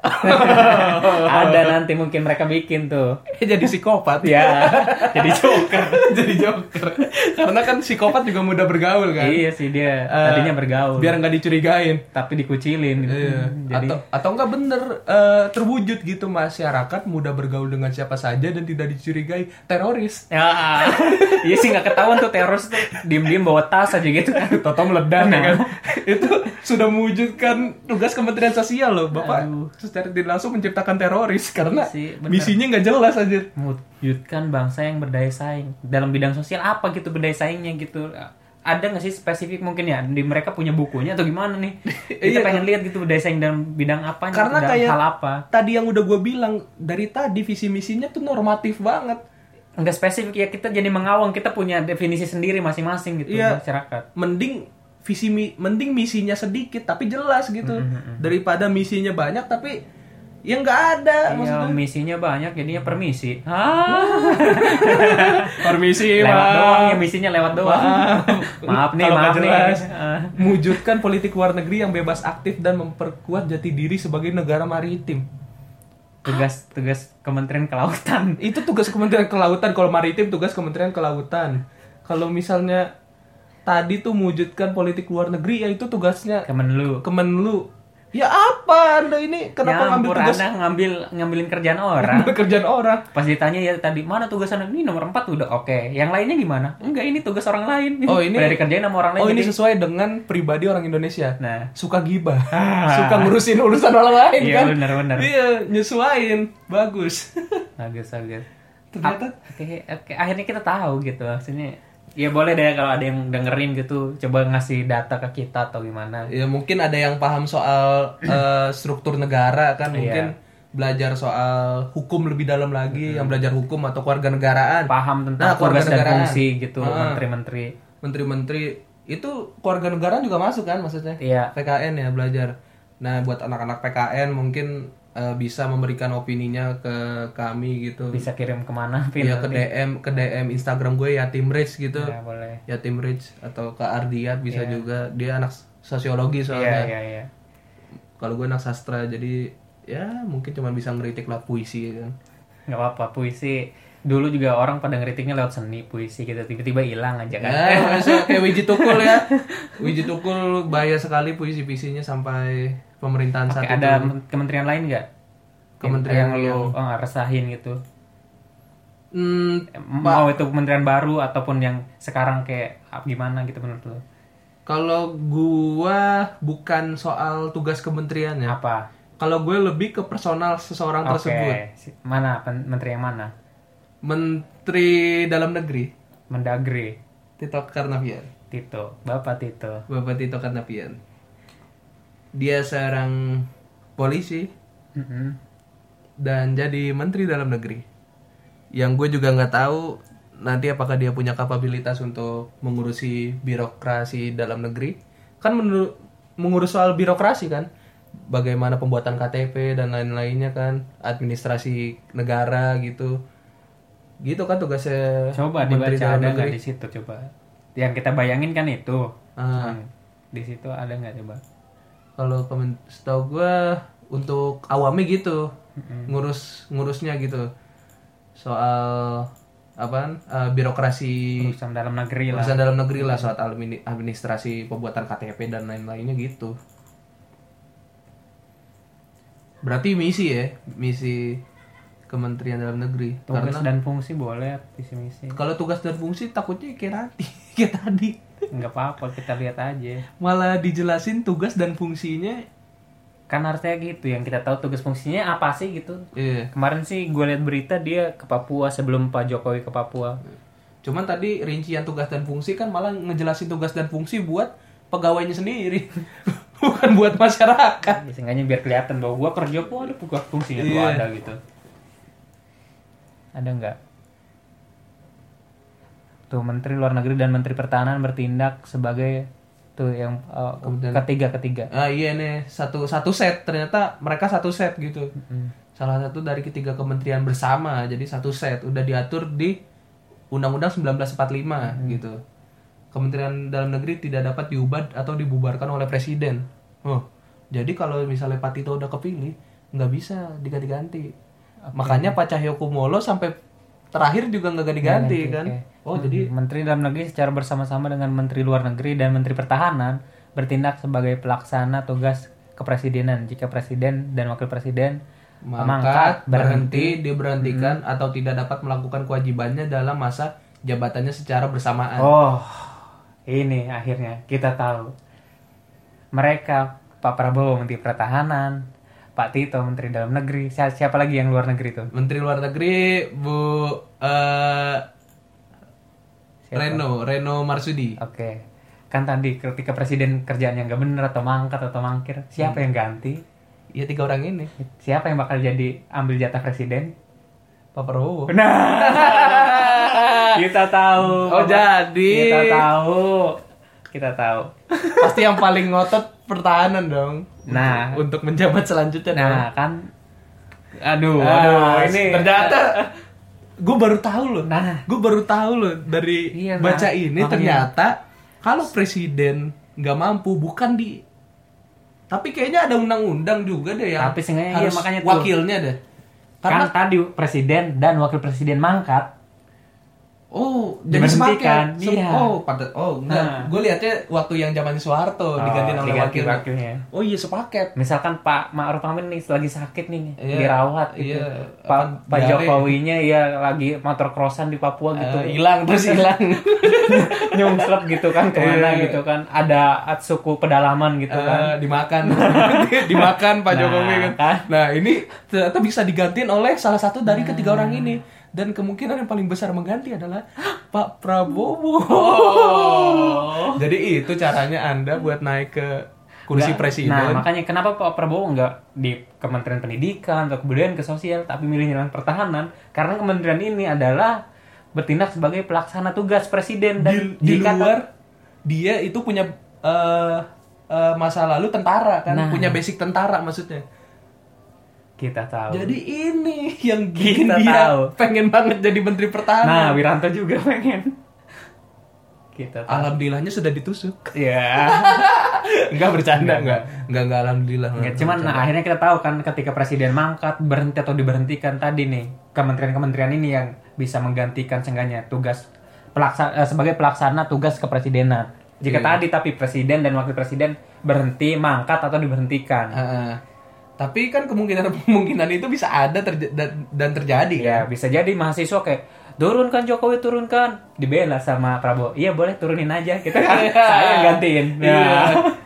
Ada nanti mungkin mereka bikin tuh. jadi psikopat. Ya, jadi joker. jadi joker. Karena kan psikopat juga mudah bergaul kan. Iya sih dia Eh, tadinya bergaul. Biar nggak dicurigain. tapi dikucilin gitu. Iya. Jadi Atau atau enggak bener eh, terwujud gitu masyarakat mudah bergaul dengan siapa saja dan tidak dicurigai teroris. ya, iya sih nggak ketahuan tuh teroris tuh diem-diem bawa tas aja gitu kan. Toto meledak ya Nah. kan. Itu sudah mewujudkan tugas Kementerian Sosial loh, Bapak. Aduh. Secara tidak langsung menciptakan teroris karena Iya sih, bener. misinya nggak jelas aja. Mewujudkan bangsa yang berdaya saing dalam bidang sosial apa gitu berdaya saingnya gitu. Ada nggak sih spesifik mungkin ya di mereka punya bukunya atau gimana nih? Kita Iya. pengen lihat gitu berdaya saing dalam bidang apanya, Karena dalam kayak hal apa? tadi yang udah gue bilang dari tadi visi misinya tuh normatif banget. Enggak spesifik ya kita jadi mengawang kita punya definisi sendiri masing-masing gitu Iya. masyarakat. Mending visi mi- mending misinya sedikit tapi jelas gitu daripada misinya banyak tapi yang nggak ada Iya, maksudnya. misinya banyak jadinya permisi. Ah, Permisi, lewat Pak. doang ya misinya lewat doang. Maaf nih, Kalau maaf nggak nih. jelas. Ah. Mewujudkan politik luar negeri yang bebas aktif dan memperkuat jati diri sebagai negara maritim. Tugas tugas Kementerian Kelautan. Itu tugas Kementerian Kelautan. Kalau maritim tugas Kementerian Kelautan. Kalau misalnya tadi tuh mewujudkan politik luar negeri, ya itu tugasnya Kemenlu. Kemenlu. Ya apa Anda ini kenapa ngambil Nyampur, tugas Anda ngambil ngambilin kerjaan orang. kerjaan orang? Pas ditanya ya tadi mana tugas Anda? Ini nomor empat udah oke. Yang lainnya gimana? Enggak, ini tugas orang lain. Oh, ini udah dikerjain sama orang lain. Oh, ini jadi- sesuai dengan pribadi orang Indonesia. Nah. Suka gibah. Ah. Suka ngurusin urusan orang lain Iya, kan? benar-benar. Iya, nyesuain. Bagus. Bagus, bagus. Ternyata Oke, oke, akhirnya kita tahu gitu maksudnya. Ya boleh deh kalau ada yang dengerin gitu, coba ngasih data ke kita atau gimana. ya mungkin ada yang paham soal eh, struktur negara kan, Iya. mungkin belajar soal hukum lebih dalam lagi, yang belajar hukum atau kewarganegaraan. Paham tentang Nah, tugas dan kewarganegaraan. fungsi gitu, Ah. menteri-menteri. Menteri-menteri itu keluarga negaraan juga masuk kan maksudnya? Iya. P K N ya belajar. Nah, buat anak-anak P K N mungkin eh, bisa memberikan opininya ke kami gitu. Bisa kirim kemana pin Ya ke D M ke D M Instagram gue Yatim Rich gitu. Ya, boleh. Yatim Rich atau ke Ardiat bisa Iya. juga. Dia anak sosiologi Iya, soalnya. iya, iya. Kalau gue anak sastra jadi ya mungkin cuma bisa ngeritik lah puisi kan. Nggak apa-apa, puisi. Dulu juga orang pada ngeritiknya lewat seni, puisi gitu. Tiba-tiba hilang aja kan. Ya, masa kayak Wiji Tukul ya. Wiji Tukul bahaya sekali puisi-puisinya sampai pemerintahan saat Oke, itu. ada men- kementerian lain nggak? Kementerian yang yang- lu oh, nggak resahin gitu. Hmm, Mau itu kementerian baru ataupun yang sekarang kayak ah, gimana gitu menurut lu? kalau gua bukan soal tugas kementeriannya. Apa? Kalau gue lebih ke personal seseorang Oke, tersebut. si- mana pen- menteri yang mana? Menteri Dalam Negeri Mendagri, Tito Karnavian. Tito, Bapak Tito. Bapak Tito Karnavian. Dia seorang polisi Mm-mm. dan jadi Menteri Dalam Negeri. Yang gue juga nggak tahu nanti apakah dia punya kapabilitas untuk mengurusi birokrasi dalam negeri. Kan menurut mengurus soal birokrasi kan, bagaimana pembuatan K T P dan lain-lainnya kan, administrasi negara gitu. Gitu kan tugasnya Coba Menteri dibaca Dalam ada Negeri. nggak di situ coba? Yang kita bayangin kan itu. Ah. Hmm. Di situ ada nggak coba? Kalau kemen- setahu gue untuk awami gitu, ngurus ngurusnya gitu, soal apaan eh, birokrasi Urusan dalam negeri lah. urusan dalam negeri lah, soal admini- administrasi pembuatan K T P dan lain-lainnya gitu. Berarti misi ya, misi Kementerian Dalam Negeri. Tugas Karena dan fungsi boleh, visi misi. kalau tugas dan fungsi takutnya kayak nanti, kayak tadi. Nggak apa-apa, kita lihat aja. Malah dijelasin tugas dan fungsinya. Kan harusnya gitu, yang kita tahu tugas fungsinya apa sih gitu. Iya. Kemarin sih gue lihat berita dia ke Papua sebelum Pak Jokowi ke Papua. Cuman tadi rincian tugas dan fungsi kan malah ngejelasin tugas dan fungsi buat pegawainya sendiri. Bukan buat masyarakat. Ya, seenggaknya biar kelihatan bahwa gue kerja kok ada tugas fungsinya tuh Iya. ada gitu. Ada nggak? Tuh Menteri Luar Negeri dan Menteri Pertahanan bertindak sebagai tuh yang uh, Kemudian- ketiga ketiga. Ah iya nih, satu satu set, ternyata mereka satu set gitu. Salah satu dari ketiga kementerian bersama, jadi satu set udah diatur di Undang-Undang seribu sembilan ratus empat puluh lima gitu. Kementerian Dalam Negeri tidak dapat diubah atau dibubarkan oleh presiden. Oh, jadi kalau misalnya Pak Tito udah kepilih, nggak bisa diganti-ganti. Makanya Pak Cahyokumolo sampai terakhir juga nggak ganti-ganti Ganti, kan. oke. Oh, jadi Menteri Dalam Negeri secara bersama-sama dengan Menteri Luar Negeri dan Menteri Pertahanan bertindak sebagai pelaksana tugas kepresidenan jika presiden dan wakil presiden mangkat, berhenti, diberhentikan atau tidak dapat melakukan kewajibannya dalam masa jabatannya secara bersamaan. Oh, ini akhirnya kita tahu. Mereka, Pak Prabowo Menteri Pertahanan, Pak Tito Menteri Dalam Negeri, siapa, siapa lagi yang luar negeri tuh? Menteri Luar Negeri Bu eh, Siapa? Reno, Reno Marsudi. Oke, kan tadi ketika presiden kerjaannya nggak bener atau mangkat atau mangkir, siapa yang ganti? Ya tiga orang ini. Siapa yang bakal jadi ambil jatah presiden? Pak Prabowo. Nah, kita tahu. Oh, jadi. Kita tahu. Kita tahu. Pasti yang paling ngotot pertahanan dong. Nah. untuk, untuk menjabat selanjutnya dong. Nah, kan aduh, Ah, aduh, ini ternyata gue baru tahu loh. Nah. Gue baru tahu loh dari Iya, nah. baca ini Makanya. ternyata kalau presiden nggak mampu bukan di, tapi kayaknya ada undang-undang juga deh yang Tapi seenggaknya iya, harus makanya tuh. wakilnya deh. Karena kan tadi presiden dan wakil presiden mangkat. Oh, jadi Diberhentikan, sepaket. Sem- iya. Oh, pada oh enggak. Nah. Gue lihatnya waktu yang zaman Soeharto Oh, diganti oleh diganti wakilnya. wakilnya. Oh iya sepaket. Misalkan Pak Ma'ruf Amin nih lagi sakit nih, Iya, dirawat gitu. iya. Pak Pak Diare. Jokowinya ya lagi motor crossan di Papua gitu. Eh, hilang terus hilang. Nyungsrep gitu kan kemana Iya. gitu kan. Ada suku pedalaman gitu kan. Eh, dimakan. Dimakan Pak Nah, Jokowi kan. kan. Nah, ini ternyata bisa digantiin oleh salah satu dari ketiga orang ini. Dan kemungkinan yang paling besar mengganti adalah Pak Prabowo. Oh. Jadi itu caranya Anda buat naik ke kursi Nggak- presiden. Nah, makanya kenapa Pak Prabowo nggak di Kementerian Pendidikan atau kebudayaan ke sosial, tapi milih jalan pertahanan? Karena kementerian ini adalah bertindak sebagai pelaksana tugas presiden dan di, di jika- luar dia itu punya eh, eh, masa lalu tentara kan, Nah. punya basic tentara maksudnya. kita tahu. Jadi ini yang bikin Kita dia tahu. pengen banget jadi menteri Nah, pertahanan. Wiranto juga pengen. Kita tahu. Alhamdulillahnya sudah ditusuk. Ya. Enggak bercanda, Enggak, enggak. Enggak enggak alhamdulillah. Nggak, cuman nah, akhirnya kita tahu kan ketika presiden mangkat, berhenti atau diberhentikan tadi nih, kementerian-kementerian ini yang bisa menggantikan seenggaknya tugas pelaksa, eh, sebagai pelaksana tugas kepresidenan. Jika Iya. tadi tapi presiden dan wakil presiden berhenti, mangkat atau diberhentikan. Heeh. Tapi kan kemungkinan-kemungkinan itu bisa ada terja- dan, dan terjadi Ya, kan. bisa jadi mahasiswa kayak turunkan Jokowi, turunkan. Dibela sama Prabowo. Iya, boleh turunin aja. Kita kan saya yang gantiin. Iya. Ya.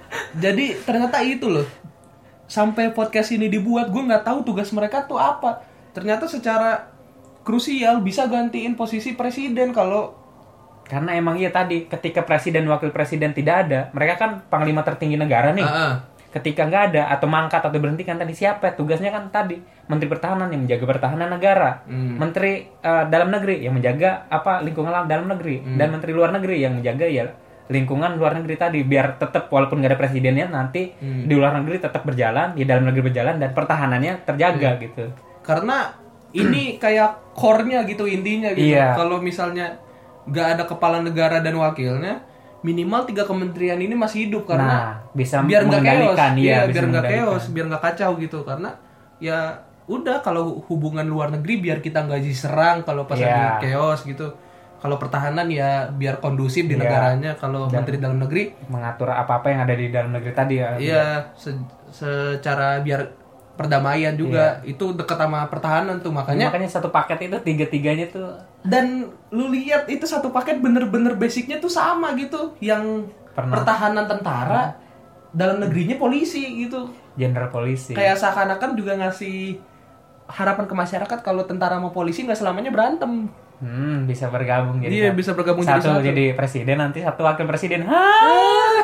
Jadi ternyata itu loh. Sampai podcast ini dibuat, gue nggak tahu tugas mereka tuh apa. Ternyata secara krusial bisa gantiin posisi presiden kalau Karena emang iya tadi ketika presiden wakil presiden tidak ada, mereka kan panglima tertinggi negara nih. Heeh. Ketika nggak ada atau mangkat atau berhentikan tadi siapa? Tugasnya kan tadi Menteri Pertahanan yang menjaga pertahanan negara, Hmm. Menteri eh, Dalam Negeri yang menjaga apa lingkungan dalam negeri, Hmm. dan Menteri Luar Negeri yang menjaga ya lingkungan luar negeri tadi biar tetap walaupun nggak ada presidennya nanti Hmm. di luar negeri tetap berjalan, di dalam negeri berjalan dan pertahanannya terjaga gitu. karena ini kayak core-nya gitu intinya gitu. Iya. Kalau misalnya nggak ada kepala negara dan wakilnya, minimal tiga kementerian ini masih hidup karena Nah, bisa biar nggak chaos, mengendalikan, iya, iya, bisa biar nggak mengendalikan. chaos, biar nggak kacau gitu. Karena ya udah kalau hubungan luar negeri biar kita nggak diserang kalau pas Iya. lagi chaos gitu. Kalau pertahanan ya biar kondusif di Iya. negaranya. Kalau Dan- menteri dalam negeri, Mengatur apa-apa yang ada di dalam negeri tadi ya. iya se- secara biar perdamaian juga itu dekat sama pertahanan tuh makanya. Makanya satu paket itu tiga-tiganya tuh Dan lu lihat itu satu paket bener-bener basicnya tuh sama gitu, yang Pernah. pertahanan tentara, dalam negerinya polisi gitu. jenderal polisi. Kayak seakan-akan juga ngasih harapan ke masyarakat kalau tentara sama polisi nggak selamanya berantem. Hmm, bisa bergabung jadi Dia satu. bisa bergabung satu jadi satu. jadi presiden, nanti satu wakil presiden. Hah?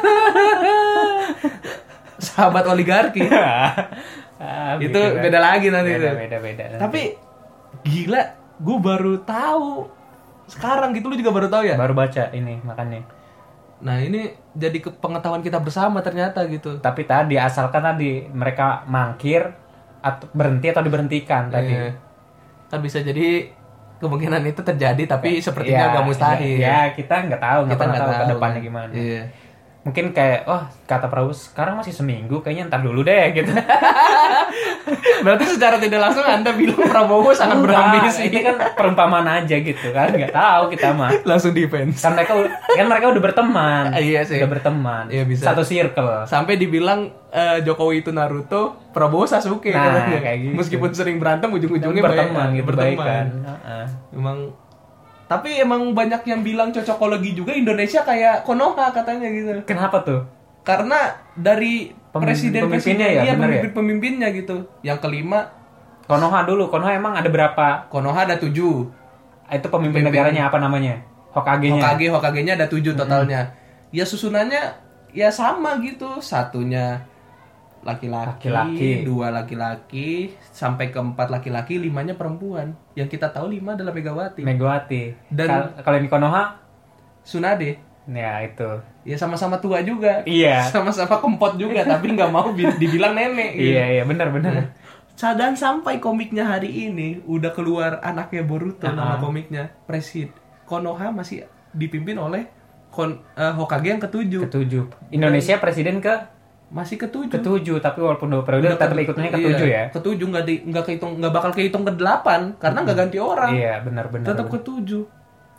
Sahabat oligarki. Ah, Itu gitu kan. beda lagi nanti beda, itu. beda beda. Tapi gila, gue baru tahu sekarang gitu, lu juga baru tahu ya. baru baca ini makanya. Nah ini jadi ke- pengetahuan kita bersama ternyata gitu. Tapi tadi asalkan tadi mereka mangkir atau berhenti atau diberhentikan tadi. Iya. Kan bisa jadi kemungkinan itu terjadi, tapi sepertinya Ya, agak mustahil. Ya, kita nggak tahu, nggak Kita pernah nggak tahu ke tahu depannya kan. gimana. Iya. Mungkin kayak, oh kata Prabowo sekarang masih seminggu, kayaknya ntar dulu deh gitu. Berarti secara tidak langsung Anda bilang Prabowo sangat Enggak, berambisi. ini kan perumpamaan aja gitu kan, nggak tahu kita mah. Langsung defense. Kan mereka kan mereka udah berteman. Iya sih. Udah berteman. Iya, bisa. Satu circle. Sampai dibilang eh, Jokowi itu Naruto, Prabowo Sasuke Nah, katanya. kayak gitu. Meskipun sering berantem, ujung-ujungnya berteman baik- gitu berteman. baikan. Heeh. Emang, tapi emang banyak yang bilang cocokologi juga Indonesia kayak Konoha katanya gitu. Kenapa tuh? Karena dari Pemimpin- presiden pemimpinnya presiden ya, iya, bener ya? pemimpin pemimpinnya gitu. Yang kelima Konoha dulu. Konoha emang ada berapa? Konoha ada tujuh. Itu pemimpin, Pemimpin. negaranya apa namanya? Hokage-nya. Hokage Hokage-nya ada tujuh totalnya. Ya susunannya ya sama gitu. Satunya laki-laki, Laki-laki. dua laki-laki, sampai ke empat laki-laki, limanya perempuan. Yang kita tahu lima adalah Megawati. Megawati. Dan- Kal- kalau ini Konoha, Tsunade. ya itu. Ya sama-sama tua juga. Iya. Sama-sama kempot juga, tapi nggak mau bi- dibilang nenek. Gitu. Iya, iya, benar-benar. Dan sampai komiknya hari ini udah keluar anaknya Boruto, nama Uh-huh. komiknya Presid. Konoha masih dipimpin oleh kon, eh, Hokage yang ketujuh. Ketujuh. Indonesia presiden ke Masih ketujuh. ketujuh, tapi walaupun dua periode Udah tetap ke- ikutnya iya, ketujuh ya. Ketujuh nggak di nggak kehitung nggak bakal kehitung ke delapan karena nggak ganti orang. Iya, benar-benar. Tetap benar. ketujuh.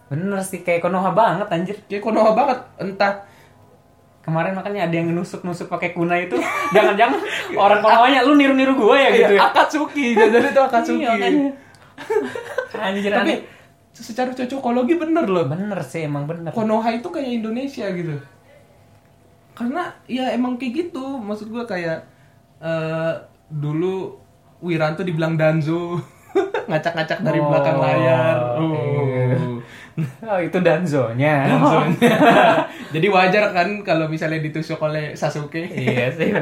Bener sih, kayak Konoha banget anjir. Kayak Konoha banget. Entah Kemarin makanya ada yang nusuk-nusuk pakai kunai itu. Jangan-jangan orang Konohanya lu niru-niru gue ya gitu ya. Akatsuki, jadi itu Akatsuki. Iya, makanya. Anjir, Tapi aneh. secara cocokologi bener loh. Bener sih, emang bener. Konoha itu kayak Indonesia gitu. Karena ya emang kayak gitu. Maksud gue kayak uh, dulu Wiranto dibilang Danzo. Ngacak-ngacak dari Oh, belakang layar. iya. Oh, itu Danzo-nya. Danzo-nya. Jadi wajar kan kalau misalnya ditusuk oleh Sasuke. Iya sih.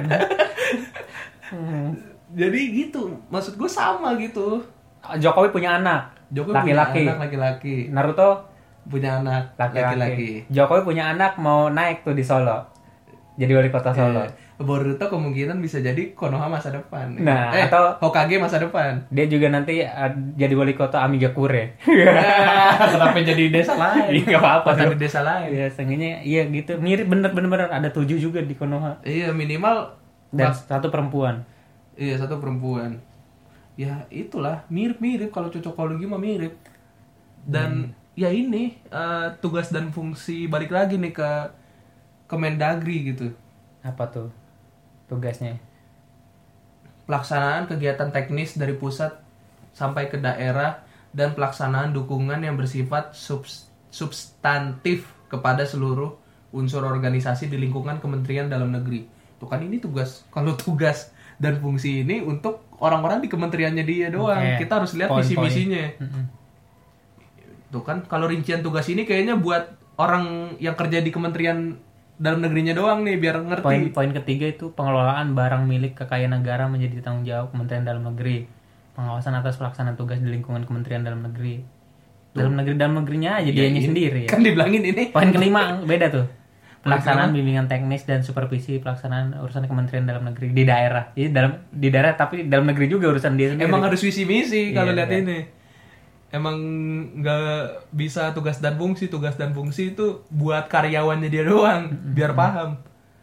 Jadi gitu. Maksud gue sama gitu. Jokowi punya anak. Jokowi laki-laki. punya anak laki-laki. Naruto Punya anak laki-laki. laki-laki. Jokowi punya anak mau naik tuh di Solo. Jadi wali kota Solo. Eh, Boruto kemungkinan bisa jadi Konoha masa depan. Nah, eh, atau- Hokage masa depan. Dia juga nanti uh, jadi wali kota Amigakure. Kenapa jadi desa lain? Iya, nggak apa-apa Kota tuh. di desa lain. Iya, seenggaknya iya gitu. Mirip bener-bener ada tujuh juga di Konoha. Iya, minimal Dan bak- satu perempuan. iya satu perempuan. Ya itulah mirip-mirip kalau cocokologi mah mirip. Dan ya ini eh, tugas dan fungsi balik lagi nih ke Kemendagri gitu. Apa tuh tugasnya? Pelaksanaan kegiatan teknis dari pusat sampai ke daerah dan pelaksanaan dukungan yang bersifat subs- substantif kepada seluruh unsur organisasi di lingkungan Kementerian Dalam Negeri. Tuh kan ini tugas, kalau tugas dan fungsi ini untuk orang-orang di kementeriannya dia doang. Oke. Kita harus lihat Poin-poin. visi misinya. Mm-mm. Tuh kan kalau rincian tugas ini kayaknya buat orang yang kerja di Kementerian Dalam Negerinya doang nih biar ngerti. Poin poin ketiga itu pengelolaan barang milik kekayaan negara menjadi tanggung jawab Kementerian Dalam Negeri. Pengawasan atas pelaksanaan tugas di lingkungan Kementerian Dalam Negeri. Dalam negeri dalam negerinya aja Ya, dianya ini- sendiri ya. Kan dibilangin ini. Poin kelima beda tuh. Pelaksanaan kelima. bimbingan teknis dan supervisi pelaksanaan urusan Kementerian Dalam Negeri di daerah. Jadi dalam di daerah tapi dalam negeri juga urusan dia sendiri. Emang harus visi misi kalau Iya, lihat iya. ini. Emang nggak bisa tugas dan fungsi, tugas dan fungsi itu buat karyawannya dia doang, biar paham.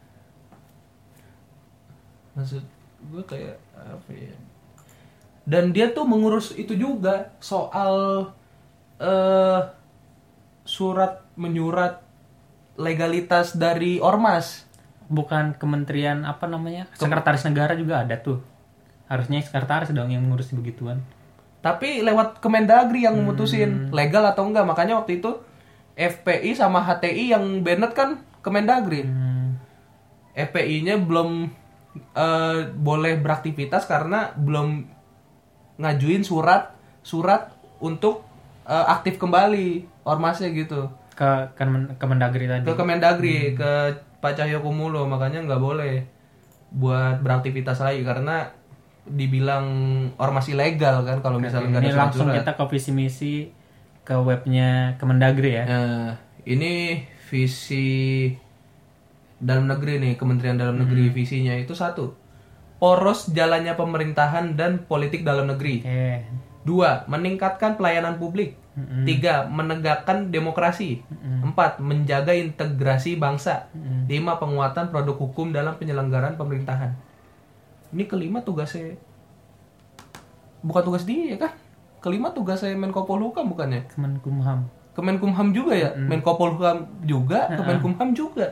Maksud gue kayak apa ya? Dan dia tuh mengurus itu juga soal eh surat menyurat legalitas dari ormas. Bukan kementerian apa namanya? Sekretaris negara juga ada tuh. Harusnya sekretaris dong yang ngurus begituan. Tapi lewat Kemendagri yang memutusin legal atau enggak. Makanya waktu itu F P I sama H T I yang banned kan Kemendagri. Hmm. F P I-nya belum eh, boleh beraktivitas karena belum ngajuin surat surat untuk eh, aktif kembali ormasnya gitu. Ke Kemen- Kemendagri tadi. Ke Kemendagri, ke Pak Cahyokumolo, makanya nggak boleh buat beraktivitas lagi karena dibilang ormas ilegal kan kalau misalnya nggak Ini ada langsung surat-surat. kita ke visi misi ke webnya Kemendagri ya. Nah, ini visi dalam negeri nih, Kementerian Dalam Negeri visinya itu satu, poros jalannya pemerintahan dan politik dalam negeri. Oke. Dua, meningkatkan pelayanan publik. Tiga, menegakkan demokrasi. Empat, menjaga integrasi bangsa. Lima, penguatan produk hukum dalam penyelenggaraan pemerintahan. Ini kelima tugasnya, bukan tugas dia kan? Kelima tugasnya Menko Polhukam bukannya? Kemenkumham. Kemenkumham juga ya, Menko Polhukam juga, Kemenkumham juga.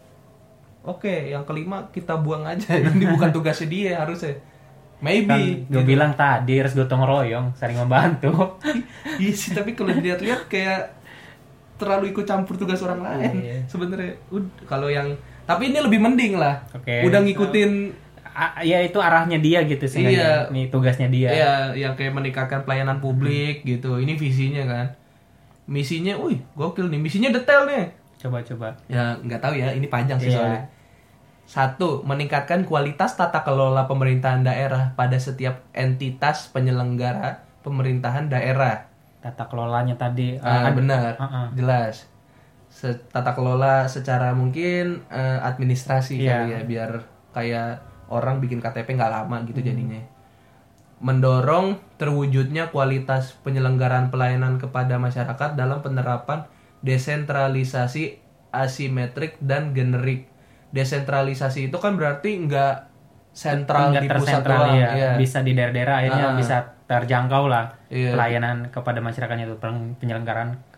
Oke, yang kelima kita buang aja. Ini bukan tugasnya dia harusnya. Maybe. Gue bilang tadi harus gotong royong, saling membantu. Iya sih, tapi kalau dilihat-lihat kayak terlalu ikut campur tugas orang lain. Iya. Sebenarnya, ud- kalau yang tapi ini lebih mending lah. Oke. Udah ngikutin, A- ya itu arahnya dia gitu sih. Iya. Ini tugasnya dia. ya, yang kayak meningkatkan pelayanan publik gitu. Ini visinya kan. Misinya, wih, gokil nih. Misinya detail nih. Coba-coba. Ya nggak tahu ya, ini panjang sih Iya. soalnya. Satu, meningkatkan kualitas tata kelola pemerintahan daerah pada setiap entitas penyelenggara pemerintahan daerah. Tata kelolanya tadi. Ah, uh, benar, uh-uh. jelas. Se- tata kelola secara mungkin eh, administrasi Iya. kali ya, biar kayak orang bikin K T P nggak lama gitu jadinya. Mendorong terwujudnya kualitas penyelenggaraan pelayanan kepada masyarakat dalam penerapan desentralisasi asimetrik dan generik. Desentralisasi itu kan berarti nggak sentral Nggak di pusat tersentral, doang, iya. iya. Bisa di daerah-daerah akhirnya Ah. bisa terjangkau lah Iya. pelayanan kepada masyarakatnya itu peng- penyelenggaraan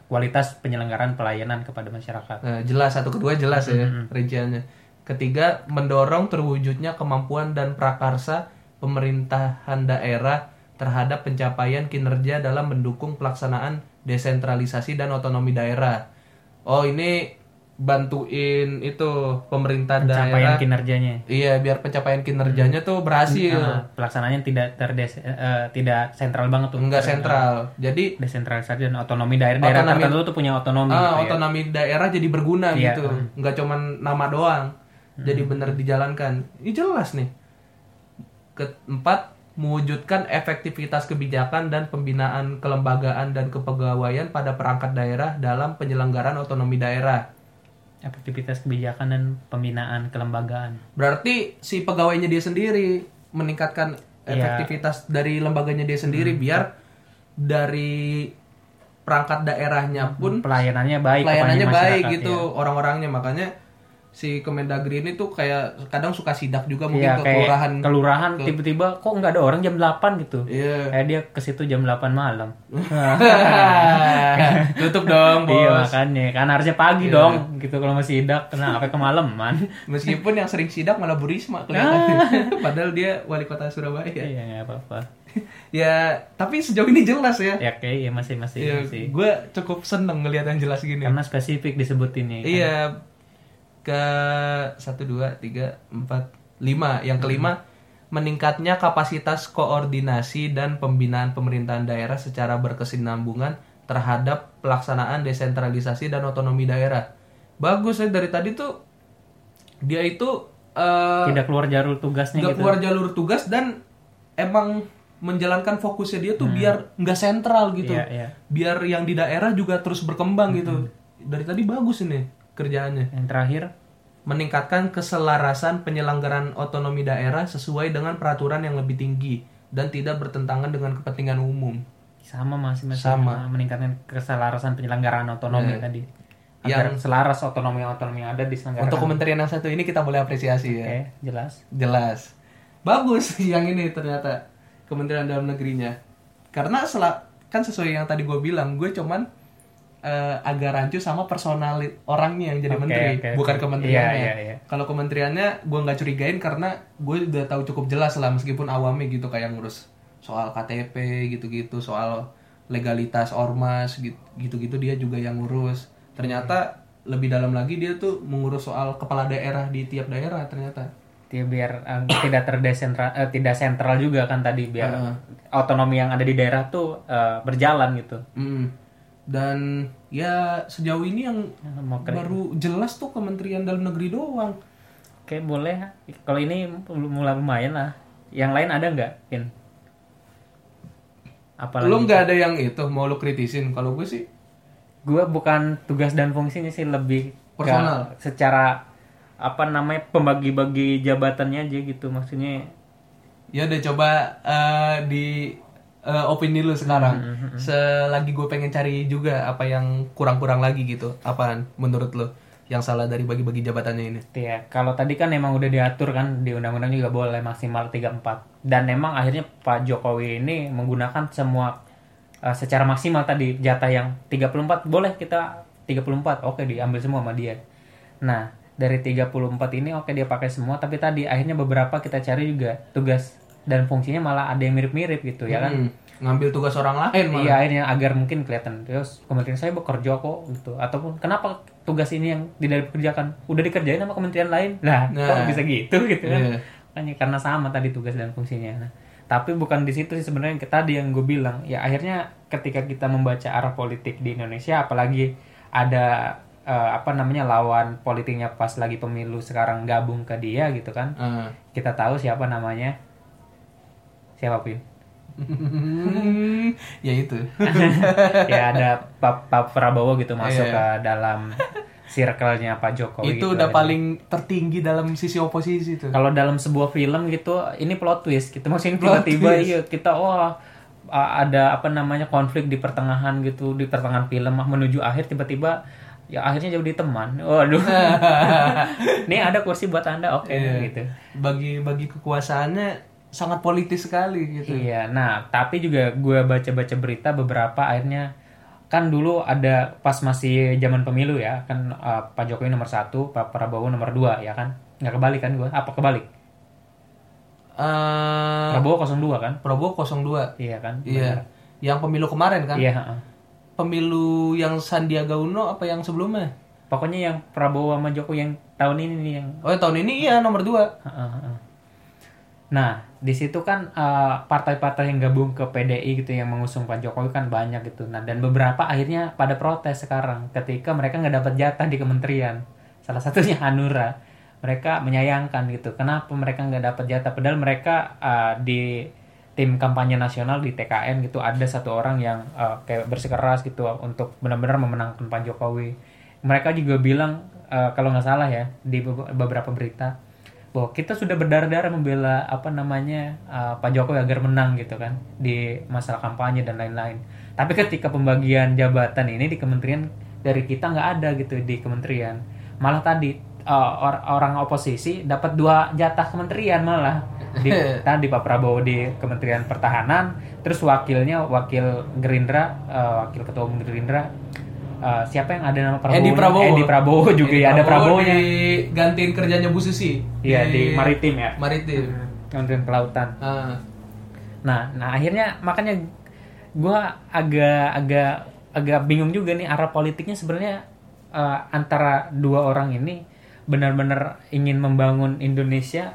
kualitas penyelenggaraan pelayanan kepada masyarakat. Nah, jelas satu kedua jelas ya rinciannya. Ketiga, mendorong terwujudnya kemampuan dan prakarsa pemerintahan daerah terhadap pencapaian kinerja dalam mendukung pelaksanaan desentralisasi dan otonomi daerah. Oh, ini bantuin itu pemerintah Pencapaian daerah kinerjanya. Iya, biar pencapaian kinerjanya tuh berhasil. Nah, pelaksanaannya tidak terdes eh, tidak sentral banget tuh. Enggak Ter- sentral. Jadi desentralisasi dan otonomi daerah daerah Otonomi- tertentu tuh punya otonomi ah, gitu ya. otonomi daerah jadi berguna Iya, gitu. hmm. Enggak cuman nama doang. Jadi benar dijalankan. Ini jelas nih. Keempat, mewujudkan efektivitas kebijakan dan pembinaan kelembagaan dan kepegawaian pada perangkat daerah dalam penyelenggaraan otonomi daerah. Efektivitas kebijakan dan pembinaan kelembagaan. Berarti si pegawainya dia sendiri meningkatkan Iya. efektivitas dari lembaganya dia sendiri biar dari perangkat daerahnya pun Pelayanannya baik pelayanannya kepada baik masyarakat, gitu ya. orang-orangnya. Makanya si Kemendagri ini tuh kayak kadang suka sidak juga mungkin Iya, ke kayak kelurahan. kelurahan ke- tiba-tiba kok nggak ada orang jam delapan gitu. Iya. Kayak dia ke situ jam delapan malam. Tutup dong, Bos. Iya makanya kan harusnya pagi Iya. dong gitu kalau masih sidak kenapa kemalaman. Meskipun yang sering sidak malah Bu Risma kelihatannya. Padahal dia wali kota Surabaya. Iya nggak apa-apa. Ya, tapi sejauh ini jelas ya. Ya kayak ya masih masih Ya, masih. gue cukup seneng ngeliat yang jelas gini. Karena spesifik disebutinnya. Kan? Iya, ke satu dua tiga empat lima. Yang kelima, meningkatnya kapasitas koordinasi dan pembinaan pemerintahan daerah secara berkesinambungan terhadap pelaksanaan desentralisasi dan otonomi daerah. Bagus ya, dari tadi tuh dia itu eh, Tidak keluar jalur tugasnya nggak gitu. keluar jalur tugas dan emang menjalankan fokusnya dia tuh biar nggak sentral gitu. Iya, iya. Biar yang di daerah juga terus berkembang gitu. Dari tadi bagus ini kerjaannya. Yang terakhir Meningkatkan keselarasan penyelenggaraan otonomi daerah sesuai dengan peraturan yang lebih tinggi dan tidak bertentangan dengan kepentingan umum. sama masih masih Sama. meningkatkan keselarasan penyelenggaraan otonomi Ya. tadi. Agar Yang- selaras otonomi-otonomi yang ada di selenggarakan. Untuk kementerian yang satu ini kita boleh apresiasi ya. Oke, jelas. Jelas. Bagus yang ini ternyata Kementerian Dalam Negerinya. Karena sel- kan sesuai yang tadi gue bilang, gue cuman eh, agak rancu sama personal orangnya yang jadi Oke, menteri, oke, bukan oke. kementeriannya. Iya, iya, iya. Kalau kementeriannya gue nggak curigain karena gue udah tahu cukup jelas lah meskipun awamnya gitu kayak ngurus soal K T P gitu-gitu, soal legalitas ormas gitu- gitu-gitu dia juga yang ngurus. Ternyata lebih dalam lagi dia tuh mengurus soal kepala daerah di tiap daerah ternyata. Dia biar eh, tidak terdesentral eh, tidak sentral juga kan tadi biar Heeh. otonomi yang ada di daerah tuh eh, berjalan gitu. Mm. Dan ya sejauh ini yang Mau keren. baru jelas tuh Kementerian Dalam Negeri doang. Oke, boleh. Kalau ini mulai lumayan lah. Yang lain ada nggak, Pin? Apalagi Lu nggak ada yang itu mau lu kritisin? Kalau gue sih gue bukan tugas dan fungsinya sih lebih ke Personal. secara apa namanya pembagi-bagi jabatannya aja gitu maksudnya. ya udah coba eh, di eh, opini lu sekarang. Selagi gue pengen cari juga apa yang kurang-kurang lagi gitu. Apaan menurut lu yang salah dari bagi-bagi jabatannya ini? Ya, kalau tadi kan emang udah diatur kan di undang-undang juga boleh maksimal tiga puluh empat. Dan emang akhirnya Pak Jokowi ini menggunakan semua uh, secara maksimal tadi jatah yang tiga puluh empat boleh kita tiga puluh empat. Oke, diambil semua sama dia. Nah, dari tiga puluh empat ini oke dia pakai semua tapi tadi akhirnya beberapa kita cari juga tugas dan fungsinya malah ada yang mirip-mirip gitu ya kan. Hmm, ngambil tugas orang lain malah. Iya akhirnya agar mungkin kelihatan terus kementerian saya bekerja kok gitu ataupun kenapa tugas ini yang tidak dikerjakan udah dikerjain sama kementerian lain lah Nah. kok bisa gitu gitu kan Iya. Makanya karena sama tadi tugas dan fungsinya. Nah, tapi bukan di situ sih sebenarnya tadi yang gue bilang ya akhirnya ketika kita membaca arah politik di Indonesia apalagi ada eh, apa namanya lawan politiknya pas lagi pemilu sekarang gabung ke dia gitu kan Ah. kita tahu siapa namanya siapa Pin ya itu. ya ada Pak, Pak Prabowo gitu masuk Iya. ke dalam circle-nya Pak Jokowi itu gitu. udah paling tertinggi dalam sisi oposisi tuh. Kalau dalam sebuah film gitu ini plot twist gitu maksudnya Plot tiba-tiba twist. iya kita wah a- ada apa namanya konflik di pertengahan gitu di pertengahan film ah, menuju akhir tiba-tiba ya akhirnya jadi teman. Waduh. Nih ada kursi buat Anda. Oke Iya. gitu. Bagi-bagi kekuasaannya sangat politis sekali gitu. Iya, nah tapi juga gue baca-baca berita beberapa akhirnya kan dulu ada pas masih zaman pemilu ya, kan uh, Pak Jokowi nomor satu, Pak Prabowo nomor dua ya kan? Nggak kebalik kan gue? Apa kebalik? Uh, Prabowo nol dua kan? Prabowo nol dua. Iya kan? Iya. Yang pemilu kemarin kan? Iya. Uh. Pemilu yang Sandiaga Uno apa yang sebelumnya? Pokoknya yang Prabowo sama Jokowi yang tahun ini nih yang. Oh tahun ini iya nomor dua. Uh, uh, uh. Nah di situ kan uh, partai-partai yang gabung ke P D I gitu yang mengusung Pak Jokowi kan banyak gitu. Nah dan beberapa akhirnya pada protes sekarang ketika mereka nggak dapat jatah di kementerian. Salah satunya Hanura. Mereka menyayangkan gitu. Kenapa mereka nggak dapat jatah? Padahal mereka uh, di tim kampanye nasional di T K N gitu ada satu orang yang uh, kayak bersikeras gitu untuk benar-benar memenangkan Pak Jokowi. Mereka juga bilang uh, kalau nggak salah ya di beberapa berita bahwa kita sudah berdarah-darah membela apa namanya uh, Pak Jokowi agar menang gitu kan di masalah kampanye dan lain-lain. Tapi ketika pembagian jabatan ini di kementerian dari kita nggak ada gitu di kementerian. Malah tadi Uh, or- orang oposisi dapat dua jatah kementerian malah di, tadi Pak Prabowo di Kementerian Pertahanan, terus wakilnya wakil Gerindra, uh, wakil ketua umum Gerindra, uh, siapa yang ada nama Prabowo? Edi Prabowo. Edi Prabowo juga Edi ya, ada Prabowo Prabowo-nya. digantiin kerjanya Bu Susi. Iya di, di Maritim ya. Maritim. Kementerian Kelautan. Uh. Nah, nah akhirnya makanya gue agak agak agak bingung juga nih arah politiknya sebenarnya uh, antara dua orang ini. Benar-benar ingin membangun Indonesia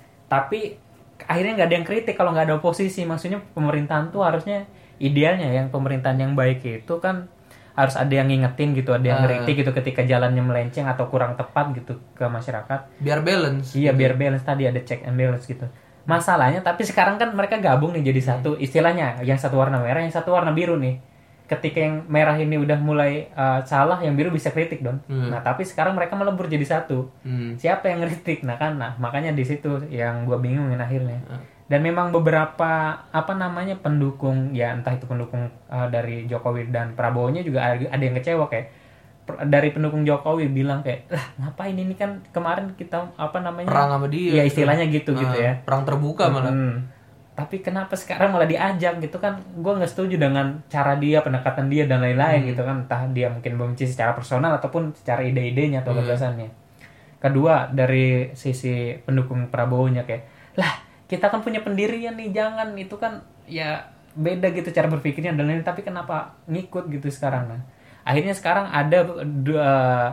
tapi akhirnya nggak ada yang kritik kalau nggak ada oposisi. Maksudnya pemerintahan tuh harusnya idealnya yang pemerintahan yang baik itu kan harus ada yang ngingetin gitu, ada yang kritik gitu ketika jalannya melenceng atau kurang tepat gitu ke masyarakat biar balance. Iya gitu. Biar balance tadi ada check and balance gitu. Masalahnya tapi sekarang kan mereka gabung nih jadi satu, istilahnya yang satu warna merah yang satu warna biru nih. Ketika yang merah ini udah mulai uh, salah, yang biru bisa kritik dong. Hmm. Nah tapi sekarang mereka melebur jadi satu. Hmm. Siapa yang kritik? Nah kan, nah makanya di situ yang gue bingungin akhirnya. Hmm. Dan memang beberapa apa namanya pendukung ya entah itu pendukung uh, dari Jokowi dan Prabowo-nya juga ada, ada yang kecewa kayak dari pendukung Jokowi bilang kayak lah ngapain ini kan kemarin kita apa namanya perang sama dia. Ya istilahnya gitu uh, gitu ya. Perang terbuka malah. Hmm. Tapi kenapa sekarang malah diajak gitu kan? Gue nggak setuju dengan cara dia, pendekatan dia dan lain-lain hmm. gitu kan. Entah dia mungkin benci secara personal ataupun secara ide-idenya atau gagasannya. Hmm. Kedua dari sisi pendukung Prabowo-nya kayak lah kita kan punya pendirian nih, jangan itu kan ya beda gitu cara berpikirnya dan lain-lain. Tapi kenapa ngikut gitu sekarang? Nah, akhirnya sekarang ada dua,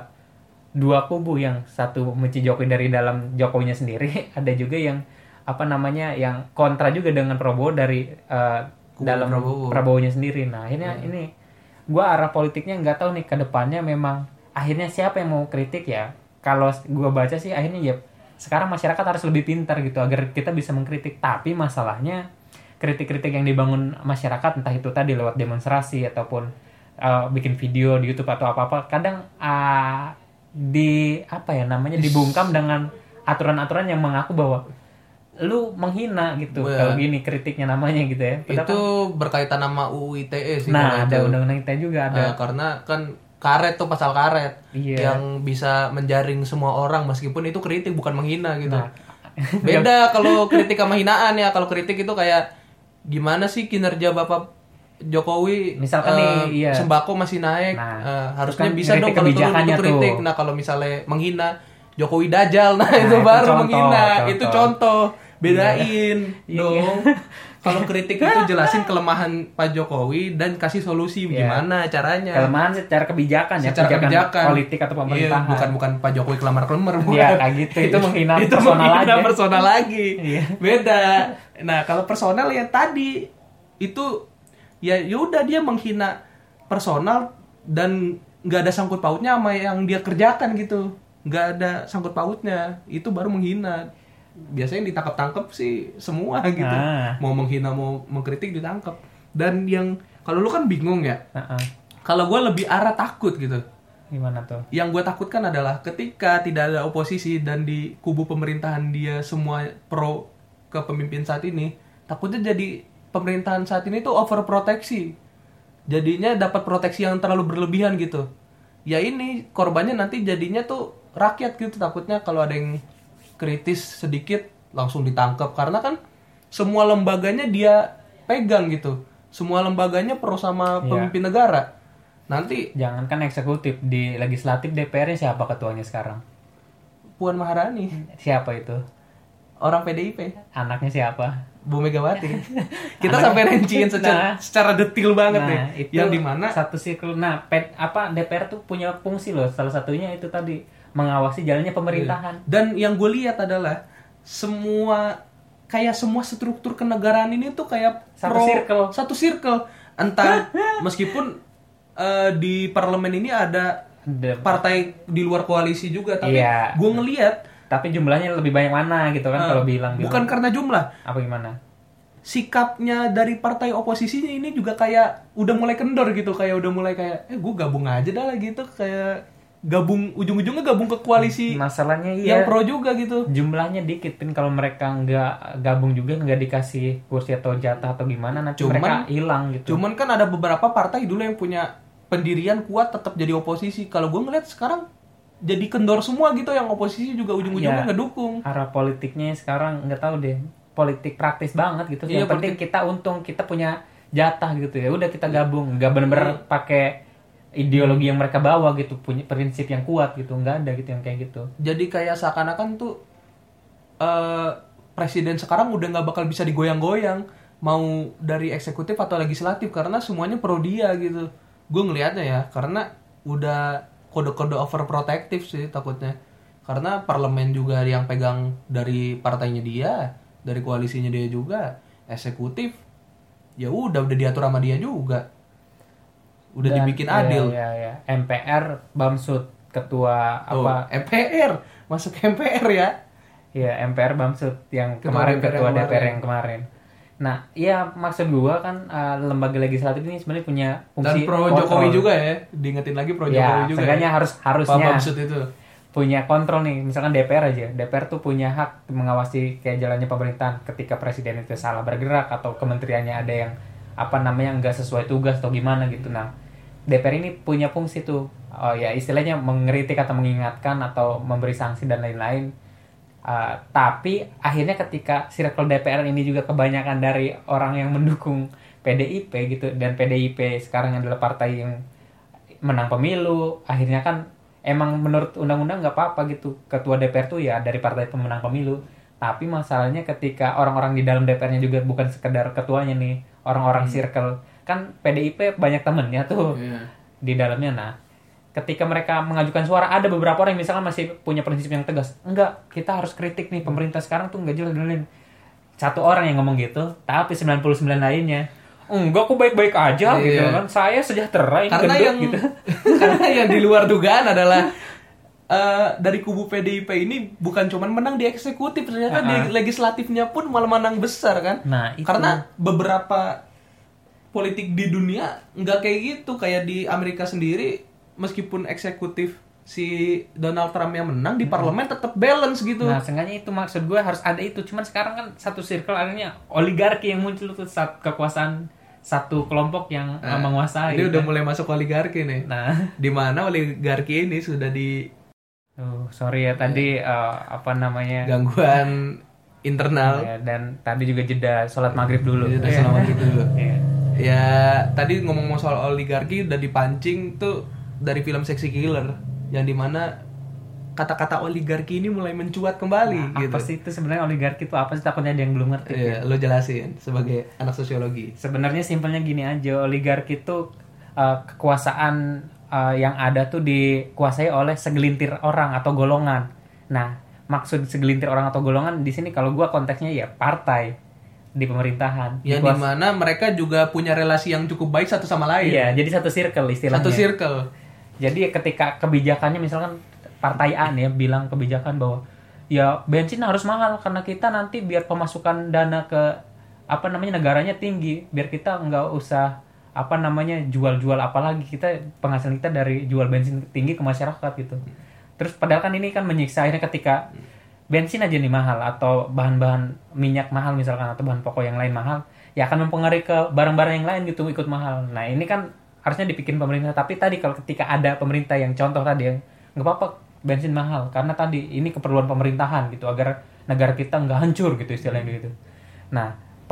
dua kubu, yang satu benci Jokowi dari dalam Jokowinya sendiri, ada juga yang apa namanya yang kontra juga dengan Prabowo dari uh, dalam Prabowo. Prabowo-nya sendiri. Nah akhirnya hmm. ini gue arah politiknya nggak tahu nih ke depannya memang akhirnya siapa yang mau kritik ya. Kalau gue baca sih akhirnya ya sekarang masyarakat harus lebih pintar gitu agar kita bisa mengkritik. Tapi masalahnya kritik-kritik yang dibangun masyarakat entah itu tadi lewat demonstrasi ataupun uh, bikin video di YouTube atau apa-apa kadang uh, di apa ya namanya dibungkam dengan aturan-aturan yang mengaku bahwa lu menghina gitu. Well, kalau gini kritiknya namanya gitu ya. Padahal itu kan berkaitan sama U U I T E sih. Nah ada undang-undang I T E juga ada. Uh, karena kan karet tuh pasal karet iya. yang bisa menjaring semua orang meskipun itu kritik bukan menghina gitu. Nah. Beda kalau kritik sama hinaan ya. Kalau kritik itu kayak gimana sih kinerja Bapak Jokowi misalkan uh, nih iya. sembako masih naik nah, uh, harusnya kan bisa dong kalau itu kritik. Tuh. Nah kalau misalnya menghina Jokowi Dajjal, nah, nah itu, itu baru contoh, menghina, contoh. Itu contoh, bedain iya. dong. Kalau kritik itu jelasin kelemahan Pak Jokowi dan kasih solusi yeah. gimana caranya. Kelemahan secara kebijakan ya, secara kebijakan, kebijakan politik atau pemerintahan. Iya, bukan bukan Pak Jokowi kelemar-kelemar, bukan. Iya, kayak gitu. Itu menghina itu personal menghina lagi. personal lagi. Iya. Beda. Nah kalau personal yang tadi itu ya yaudah dia menghina personal dan nggak ada sangkut pautnya sama yang dia kerjakan gitu. Nggak ada sangkut pautnya, itu baru menghina. Biasanya ditangkap-tangkap sih semua gitu. Ah. Mau menghina mau mengkritik ditangkap. Dan yang kalau lu kan bingung ya. Uh-uh. Kalau gue lebih arah takut gitu. Gimana tuh? Yang gue takutkan adalah ketika tidak ada oposisi dan di kubu pemerintahan dia semua pro ke pemimpin saat ini, takutnya jadi pemerintahan saat ini tuh overproteksi. Jadinya dapat proteksi yang terlalu berlebihan gitu. Ya ini korbannya nanti jadinya tuh rakyat gitu, takutnya kalau ada yang kritis sedikit langsung ditangkap karena kan semua lembaganya dia pegang gitu, semua lembaganya pro sama pemimpin yeah. negara. Nanti Jangankan eksekutif, di legislatif D P R-nya siapa ketuanya sekarang? Puan Maharani, Siapa itu? orang P D I P, Anaknya siapa? Bu Megawati. Kita Anak- sampai rinciin secara Nah. secara detil banget Nah, nih. itu Yang dimana satu circle. Nah, pet, apa D P R tuh punya fungsi loh. Salah satunya itu tadi mengawasi jalannya pemerintahan. dan yang gue lihat adalah semua kayak semua struktur kenegaraan ini tuh kayak Satu pro- circle. satu circle. Entah meskipun eh, di parlemen ini ada De- partai di luar koalisi juga, tapi Iya. gue ngelihat Tapi jumlahnya lebih banyak mana gitu eh, kan kalau bilang gitu. bukan karena jumlah, Apa gimana? sikapnya dari partai oposisinya ini juga kayak udah mulai kendor gitu, kayak udah mulai kayak eh gue gabung aja dah lah gitu, kayak gabung ujung-ujungnya gabung ke koalisi Masalahnya yang iya. pro juga gitu. Jumlahnya dikit kan kalau mereka nggak gabung juga nggak dikasih kursi atau jatah atau gimana nanti Cuman- mereka hilang gitu. Cuman kan ada beberapa partai dulu yang punya pendirian kuat tetap jadi oposisi. Kalau gue ngeliat sekarang jadi kendor semua gitu, yang oposisi juga ujung-ujungnya Ya. ngedukung. Arah politiknya sekarang nggak tahu deh, politik praktis banget gitu. Iya, Yang penting kita untung, kita punya jatah gitu ya. Udah kita gabung, nggak bener-bener pakai ideologi yang mereka bawa gitu, punya prinsip yang kuat gitu, nggak ada gitu yang kayak gitu. Jadi kayak seakan-akan tuh eh, presiden sekarang udah nggak bakal bisa digoyang-goyang, mau dari eksekutif atau legislatif, karena semuanya pro dia gitu. Gue ngelihatnya ya, karena udah kode-kode overprotective sih takutnya. Karena parlemen juga yang pegang dari partainya dia, dari koalisinya dia juga, eksekutif ya udah udah diatur sama dia juga. Udah Dan- dibikin iya, adil. iya, iya. M P R Bamsud ketua Tuh, apa? M P R, masuk M P R ya. Iya, M P R Bamsud yang Ketua kemarin D P R ketua yang D P R kemarin. yang kemarin. Nah, iya maksud gua kan eh, lembaga legislatif ini sebenarnya punya Dan fungsi pro kontrol. Jokowi juga ya, diingetin lagi pro Ya, Jokowi juga. seenggaknya ya. harus Pak harusnya Bamsud itu. punya kontrol nih. Misalkan D P R aja, D P R tuh punya hak mengawasi kayak jalannya pemerintahan ketika presiden itu salah bergerak atau kementeriannya ada yang apa namanya nggak sesuai tugas atau gimana gitu. Nah, D P R ini punya fungsi tuh, oh ya istilahnya mengkritik atau mengingatkan atau memberi sanksi dan lain-lain. Uh, tapi akhirnya ketika circle D P R ini juga kebanyakan dari orang yang mendukung P D I P gitu, dan P D I P sekarang adalah partai yang menang pemilu, akhirnya kan emang menurut undang-undang nggak apa-apa gitu ketua D P R tuh ya dari partai pemenang pemilu. Tapi masalahnya ketika orang-orang di dalam D P R-nya juga bukan sekedar ketuanya nih, orang-orang circle, kan P D I P banyak temennya tuh Iya. di dalamnya. Nah, ketika mereka mengajukan suara, ada beberapa orang yang misalkan masih punya prinsip yang tegas. Enggak, kita harus kritik nih pemerintah sekarang tuh nggak jelas dalilin. Satu orang yang ngomong gitu, tapi sembilan puluh sembilan lainnya, enggak, aku baik-baik aja Iya. gitu kan. Saya sejahtera, ini Karena gendut," yang gitu. karena yang di luar dugaan adalah eh, dari kubu P D I P ini bukan cuman menang di eksekutif, ternyata di Ah. legislatifnya pun malah menang besar kan. Nah, itu. Karena beberapa politik di dunia nggak kayak gitu, kayak di Amerika sendiri meskipun eksekutif si Donald Trump yang menang di parlemen tetap balance gitu. Nah, seenggaknya itu maksud gue harus ada itu. Cuman sekarang kan satu circle adanya oligarki yang muncul tuh saat kekuasaan satu kelompok yang Nah, menguasai. ini udah kan. mulai masuk oligarki nih. Nah, Di mana oligarki ini sudah di oh, sorry ya tadi eh, apa namanya? gangguan internal. Ya, dan tadi juga jeda sholat maghrib dulu. Jeda sholat maghrib dulu. Iya. Ya, tadi ngomong-ngomong soal oligarki udah dipancing tuh dari film Sexy Killer, yang dimana kata-kata oligarki ini mulai mencuat kembali Nah, gitu. apa sih itu sebenarnya oligarki itu apa sih, takutnya ada yang belum ngerti. Iya, lo jelasin sebagai anak sosiologi. Sebenarnya simpelnya gini aja, oligarki itu uh, kekuasaan uh, yang ada tuh dikuasai oleh segelintir orang atau golongan. Nah, maksud segelintir orang atau golongan di sini kalau gua konteksnya ya partai di pemerintahan. Yang Dikuas- dimana mereka juga punya relasi yang cukup baik satu sama lain. Iya, jadi satu circle istilahnya. Satu circle. Jadi ketika kebijakannya misalkan partai A nih ya bilang kebijakan bahwa ya bensin harus mahal karena kita nanti biar pemasukan dana ke apa namanya negaranya tinggi, biar kita nggak usah apa namanya jual-jual, apalagi kita penghasilan kita dari jual bensin tinggi ke masyarakat gitu. Terus padahal kan ini kan menyiksa, akhirnya ketika bensin aja nih mahal atau bahan-bahan minyak mahal misalkan atau bahan pokok yang lain mahal, ya akan mempengaruhi ke barang-barang yang lain gitu ikut mahal. Nah ini kan harusnya dibikin pemerintah, tapi tadi kalau ketika ada pemerintah yang contoh tadi yang nggak apa-apa bensin mahal karena tadi ini keperluan pemerintahan gitu agar negara kita nggak hancur gitu istilahnya gitu. Nah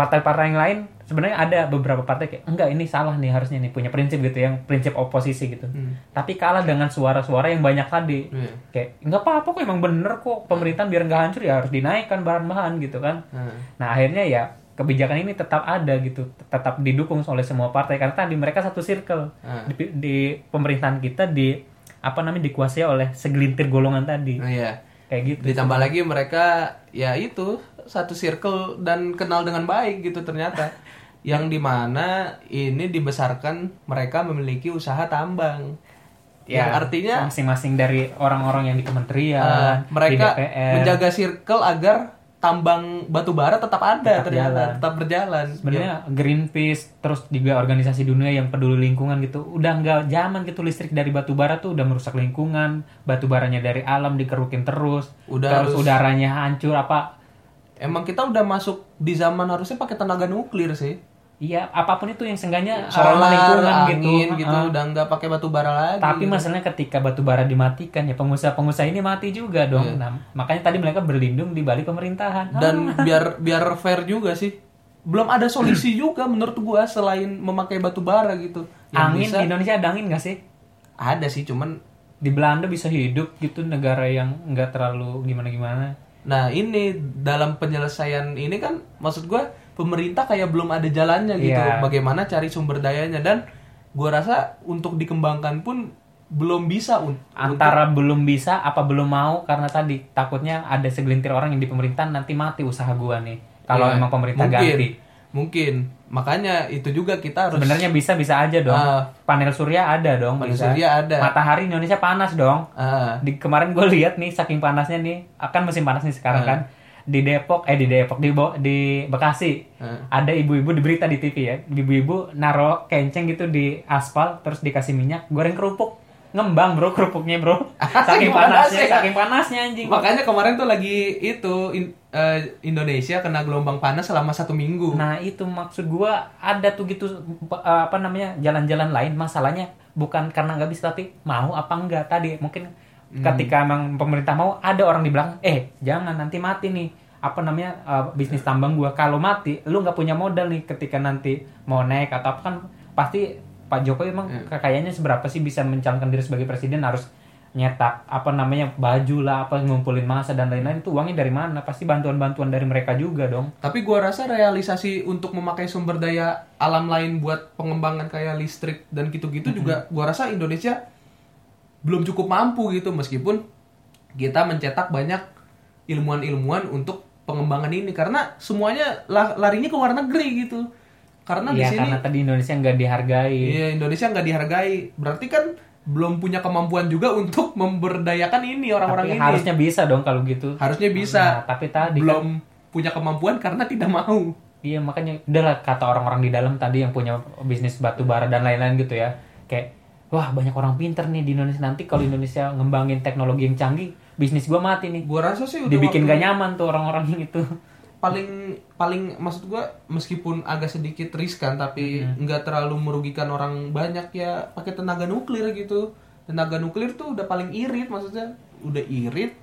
partai-partai yang lain sebenarnya ada beberapa partai kayak enggak ini salah nih harusnya nih punya prinsip gitu yang prinsip oposisi gitu. Hmm. Tapi kalah dengan suara-suara yang banyak tadi. Hmm. Kayak enggak apa-apa kok emang bener kok pemerintahan biar enggak hancur ya harus dinaikkan bahan-bahan gitu kan. Hmm. Nah, akhirnya ya kebijakan ini tetap ada gitu, tetap didukung oleh semua partai karena tadi mereka satu circle. Hmm. Di, di pemerintahan kita di apa namanya dikuasai oleh segelintir golongan tadi. Oh, iya. Kayak gitu. Ditambah lagi mereka ya itu satu circle dan kenal dengan baik gitu ternyata. Yang dimana ini dibesarkan mereka memiliki usaha tambang. Ya, yang artinya masing-masing dari orang-orang yang di kementerian, uh, mereka di D P R, menjaga circle agar tambang batu bara tetap ada, tetap ternyata jalan. tetap berjalan. Sebenarnya ya. Greenpeace terus juga organisasi dunia yang peduli lingkungan gitu, udah nggak zaman gitu listrik dari batu bara tuh udah merusak lingkungan, batu baranya dari alam dikerukin terus, udah terus harus, udaranya hancur apa. Emang kita udah masuk di zaman harusnya pakai tenaga nuklir sih. Iya, apapun itu yang seenggaknya solar, lingkungan angin gitu, gitu, uh, udah nggak pakai batu bara lagi. Tapi gitu. masalahnya ketika batu bara dimatikan ya pengusaha-pengusaha ini mati juga dong. Yeah. Nah, makanya tadi mereka berlindung di balik pemerintahan. Dan ah. biar biar fair juga sih. Belum ada solusi juga menurut gua selain memakai batu bara gitu. Yang angin bisa, di Indonesia ada angin nggak sih? Ada sih, cuman di Belanda bisa hidup gitu negara yang nggak terlalu gimana-gimana. Nah, ini dalam penyelesaian ini kan maksud gua pemerintah kayak belum ada jalannya gitu, yeah. Bagaimana cari sumber dayanya dan gua rasa untuk dikembangkan pun belum bisa un- antara untuk... belum bisa apa belum mau karena tadi takutnya ada segelintir orang yang di pemerintahan nanti mati usaha gua nih kalau yeah. Emang pemerintah mungkin, ganti. Mungkin makanya itu juga kita harus sebenarnya bisa bisa aja dong. Uh, panel surya ada dong, panel bisa. surya ada. Matahari Indonesia panas dong. Uh. Di kemarin gue lihat nih saking panasnya nih akan musim panas nih sekarang uh. kan. Di Depok eh di Depok di Bo, di Bekasi hmm. ada ibu-ibu di berita di T V ya, ibu-ibu naro kenceng gitu di aspal terus dikasih minyak goreng kerupuk ngembang bro kerupuknya bro saking panasnya ya? Saking panasnya anjing. Makanya kemarin tuh lagi itu in, uh, Indonesia kena gelombang panas selama satu minggu. Nah itu maksud gua ada tuh gitu uh, apa namanya jalan-jalan lain, masalahnya bukan karena nggak bisa tapi mau apa enggak tadi mungkin. Hmm. Ketika emang pemerintah mau ada orang di belakang eh jangan nanti mati nih apa namanya uh, bisnis tambang gua kalau mati lu nggak punya modal nih ketika nanti mau naik atau apa kan pasti Pak Jokowi emang hmm. kayaknya seberapa sih bisa mencalonkan diri sebagai presiden harus nyetak apa namanya baju lah apa ngumpulin massa dan lain-lain itu uangnya dari mana pasti bantuan-bantuan dari mereka juga dong. Tapi gua rasa realisasi untuk memakai sumber daya alam lain buat pengembangan kayak listrik dan gitu-gitu hmm. juga gua rasa Indonesia belum cukup mampu gitu meskipun kita mencetak banyak ilmuwan-ilmuwan untuk pengembangan ini karena semuanya larinya ke luar negeri gitu karena ya, di sini karena tadi Indonesia nggak dihargai. Iya Indonesia nggak dihargai berarti kan belum punya kemampuan juga untuk memberdayakan ini orang-orang tapi ini. Harusnya bisa dong kalau gitu. Harusnya bisa. Nah, tapi tadi belum kan, punya kemampuan karena tidak mau. Iya makanya udahlah kata orang-orang di dalam tadi yang punya bisnis batu bara dan lain-lain gitu ya kayak wah banyak orang pinter nih di Indonesia nanti kalau Indonesia ngembangin teknologi yang canggih bisnis gua mati nih. Gua rasa sih udah dibikin gak nyaman tuh orang-orang itu. Paling paling maksud gua meskipun agak sedikit riskan tapi hmm. nggak terlalu merugikan orang banyak ya pakai tenaga nuklir gitu. Tenaga nuklir tuh udah paling irit maksudnya udah irit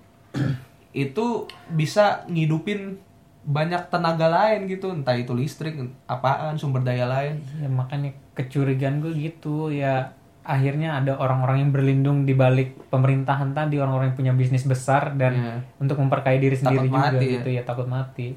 itu bisa ngidupin banyak tenaga lain gitu entah itu listrik apaan sumber daya lain. Ya makanya kecurigaan gua gitu ya. Akhirnya ada orang-orang yang berlindung di balik pemerintahan tadi, orang-orang yang punya bisnis besar dan yeah. untuk memperkaya diri sendiri takut juga mati, gitu ya. ya takut mati.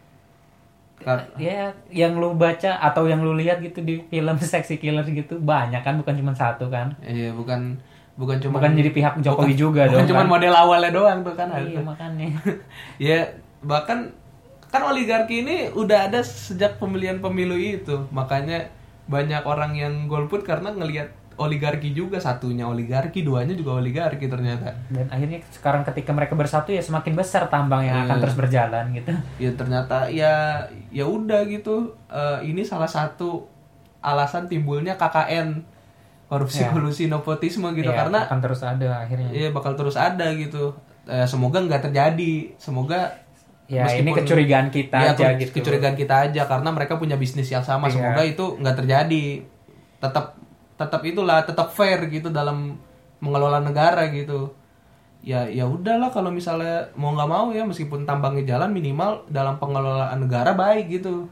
Kar- ya yang lu baca atau yang lu lihat gitu di film Sexy Killer gitu banyak kan bukan cuma satu kan? Iya, bukan bukan cuma bukan jadi pihak Jokowi bukan, juga bukan dong. Bukan cuma kan? model awalnya doang tuh kan. Iya, makanya. Ya, bahkan kan oligarki ini udah ada sejak pemilihan pemilu itu. Makanya banyak orang yang golput karena ngelihat oligarki juga, satunya oligarki, duanya juga oligarki ternyata. Dan akhirnya sekarang ketika mereka bersatu ya semakin besar tambang yang akan hmm. terus berjalan gitu. Ya ternyata ya ya udah gitu. Uh, ini salah satu alasan timbulnya K K N, korupsi ya. Kolusi nepotisme gitu ya, karena akan terus ada akhirnya. Iya bakal terus ada gitu. Uh, semoga nggak terjadi. Semoga ya ini kecurigaan kita ya, aja gitu. Kecurigaan kita aja karena mereka punya bisnis yang sama. Ya. Semoga itu nggak terjadi. Tetap tetap itulah tetap fair gitu dalam mengelola negara gitu. Ya ya udahlah kalau misalnya mau nggak mau ya meskipun tambangnya jalan minimal dalam pengelolaan negara baik gitu.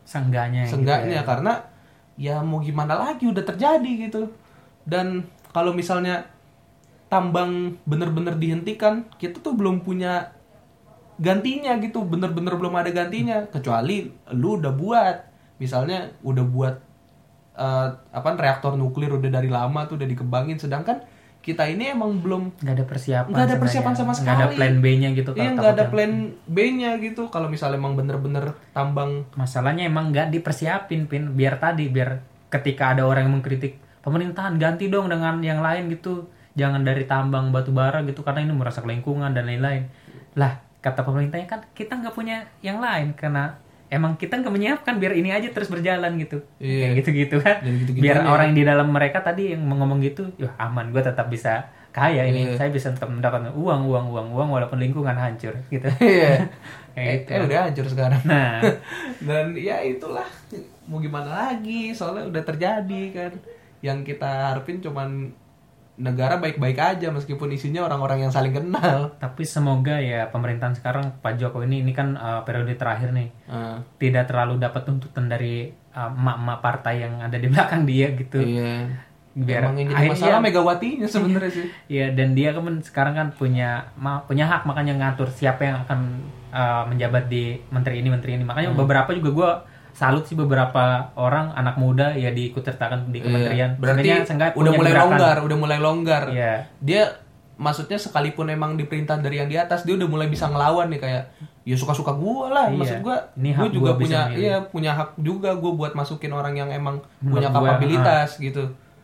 Seenggaknya Seenggaknya gitu ya. Karena ya mau gimana lagi udah terjadi gitu. Dan kalau misalnya tambang bener-bener dihentikan, kita tuh belum punya gantinya gitu, bener-bener belum ada gantinya. Kecuali lu udah buat, misalnya udah buat uh, apa reaktor nuklir udah dari lama tuh udah dikembangin, sedangkan kita ini emang belum nggak ada persiapan nggak ada persiapan sama sekali, nggak ada plan B-nya gitu. Iya, nggak ada plan B-nya gitu kalau misalnya emang bener-bener tambang. Masalahnya emang nggak dipersiapin, Pin, biar tadi biar ketika ada orang yang mengkritik pemerintahan ganti dong dengan yang lain gitu, jangan dari tambang batu bara gitu karena ini merusak lingkungan dan lain-lain. Lah kata pemerintahnya kan kita nggak punya yang lain karena emang kita nggak menyiapkan, biar ini aja terus berjalan gitu. Iya. Kayak gitu-gitu kan. Gitu-gitu biar ya. orang di dalam mereka tadi yang ngomong gitu, ya aman, gue tetap bisa kaya ini. Iya. Saya bisa tetap mendapatkan uang, uang, uang, uang walaupun lingkungan hancur gitu. Iya. Kayak eh, gitu. eh udah hancur sekarang. Nah, Dan ya itulah, mau gimana lagi, soalnya udah terjadi kan. Yang kita harapin cuman negara baik-baik aja meskipun isinya orang-orang yang saling kenal. tapi semoga ya pemerintahan sekarang Pak Jokowi ini ini kan uh, periode terakhir nih. Uh, Tidak terlalu dapat tuntutan dari uh, emak-emak partai yang ada di belakang dia gitu. iya. Biar Emang yang jadi akhirnya- masalah Megawatinya sebenarnya sih. Iya, dan dia kan sekarang kan punya ma- punya hak makanya ngatur siapa yang akan uh, menjabat di menteri ini menteri ini. Makanya Hmm. beberapa juga gue salut sih beberapa orang anak muda ya diikut sertakan di kementerian. Iya. Berarti Sebenarnya seenggaknya udah punya mulai gerakan. longgar, udah mulai longgar. Iya. Dia maksudnya sekalipun emang diperintah dari yang di atas, dia udah mulai bisa ngelawan nih kayak ya suka-suka gua lah. Iya. Maksud gua, Ini hak gua juga gua bisa punya milih. iya punya hak juga gua buat masukin orang yang emang Menurut punya gua, kapabilitas gitu.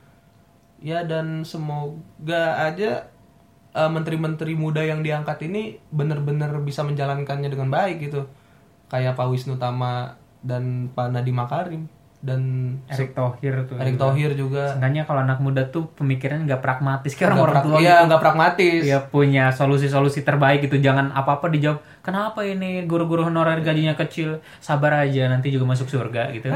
Ya dan semoga aja uh, menteri-menteri muda yang diangkat ini bener-bener bisa menjalankannya dengan baik gitu. Kayak Pak Wisnu Tama dan Pak Nadiem Makarim dan Erick Thohir tuh. Erick juga. Thohir juga. Seenggaknya kalau anak muda tuh pemikirannya nggak pragmatis kayak Nggak orang-orang prak- tua iya, gitu. nggak pragmatis. Iya, punya solusi-solusi terbaik gitu. Jangan apa-apa dijawab, kenapa ini guru-guru honorer gajinya kecil? Sabar aja, nanti juga masuk surga gitu.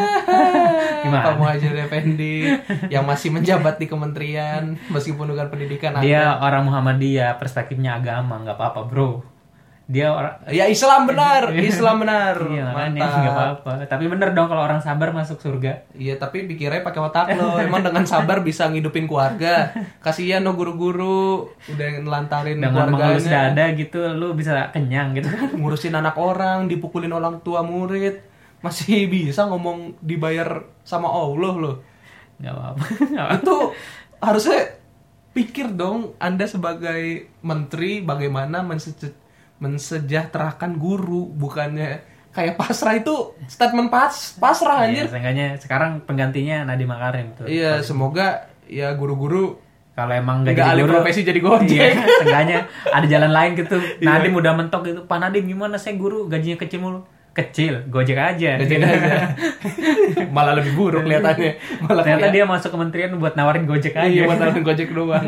Gimana? Pak Muhajir Effendi yang masih menjabat di kementerian meskipun bukan pendidikan. Dia orang Muhammadiyah, perspektifnya agama, nggak apa-apa bro. Dia orang ada. Ya Islam benar, Islam benar. Iya, makanya Mantap. nggak apa-apa. Tapi bener dong kalau orang sabar masuk surga. Iya, tapi pikirnya pakai otak lo. Emang dengan sabar bisa ngidupin keluarga. Kasihan lo guru-guru udah ngelantarin Dengan mengelus keluarganya, dada gitu, lu bisa kenyang gitu kan. ngurusin anak orang, dipukulin orang tua murid, masih bisa ngomong dibayar sama Allah lo. Nggak apa-apa. Nggak apa-apa. Itu harusnya pikir dong Anda sebagai menteri bagaimana mense- mensejahterakan guru, bukannya kayak pasrah. Itu statement pas pasrah Iya, anjir. seenggaknya sekarang penggantinya Nadiem Makarim tuh. Iya, semoga ya guru-guru Kalau emang nggak nggak jadi alih guru, profesi jadi gojek. iya, seenggaknya ada jalan lain gitu. Iya. Nadiem udah mentok gitu. Pak Nadiem gimana, saya guru gajinya kecil mulu. Kecil, gojek aja. Gojek aja. Malah lebih buruk kelihatannya. Malah Ternyata kayak- dia masuk kementerian buat nawarin gojek aja. iya, buat nawarin gojek doang.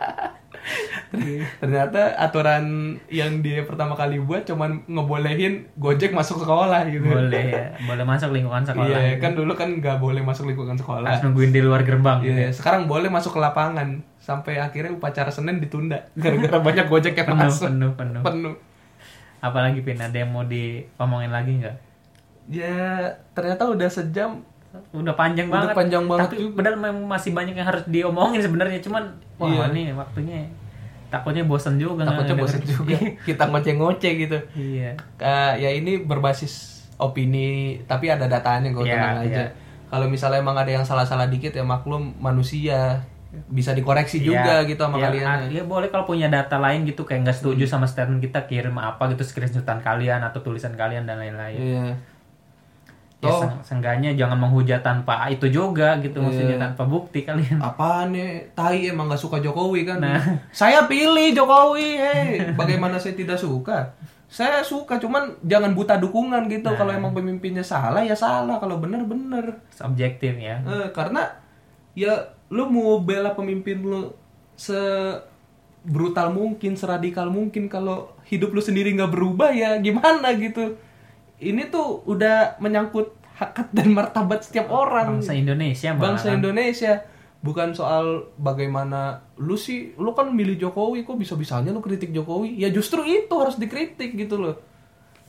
Ternyata aturan yang dia pertama kali buat cuman ngebolehin gojek masuk sekolah gitu. Boleh ya, boleh masuk lingkungan sekolah. Iya, kan dulu kan nggak boleh masuk lingkungan sekolah. Harus nungguin di luar gerbang. gitu. Iya, sekarang boleh masuk ke lapangan. Sampai akhirnya upacara Senin ditunda gara-gara banyak gojek yang Penuh, masuk. penuh, penuh. Penuh. Apalagi Pin, ada yang mau diomongin lagi nggak? Ya, ternyata udah sejam. Udah panjang Udah banget. panjang banget Tapi juga. padahal memang masih banyak yang harus diomongin sebenarnya. Cuman wah Iya. ini waktunya takutnya bosan juga. Takutnya ngedenger. bosan juga. Kita ngoceh-ngoceh gitu. Iya. Uh, ya ini berbasis opini, tapi ada datanya kok, Iya, tenang aja. iya. Kalau misalnya emang ada yang salah-salah dikit ya maklum, manusia bisa dikoreksi Iya. juga gitu sama Iya, kalian. ah, iya boleh kalau punya data lain gitu kayak nggak setuju sama statement kita, kirim apa gitu screenshotan kalian atau tulisan kalian dan lain-lain. Iya. Ya, Toh, se- seenggaknya jangan menghujat tanpa itu juga gitu, maksudnya Iya. tanpa bukti kalian. apaan nih? Tai emang gak suka Jokowi kan? Nah. Saya pilih Jokowi, hei. Bagaimana saya tidak suka? Saya suka, cuman jangan buta dukungan gitu. Nah. Kalau emang pemimpinnya salah ya salah, kalau bener bener. Subjektif ya. Eh, karena ya lu mau bela pemimpin lu se brutal mungkin, seradikal mungkin, kalau hidup lu sendiri nggak berubah ya gimana gitu. Ini tuh udah menyangkut hakikat dan martabat setiap orang. Bangsa Indonesia malah Bangsa kan. Indonesia. Bukan soal bagaimana lu sih, lu kan milih Jokowi kok bisa-bisanya lu kritik Jokowi. Ya justru itu harus dikritik gitu loh.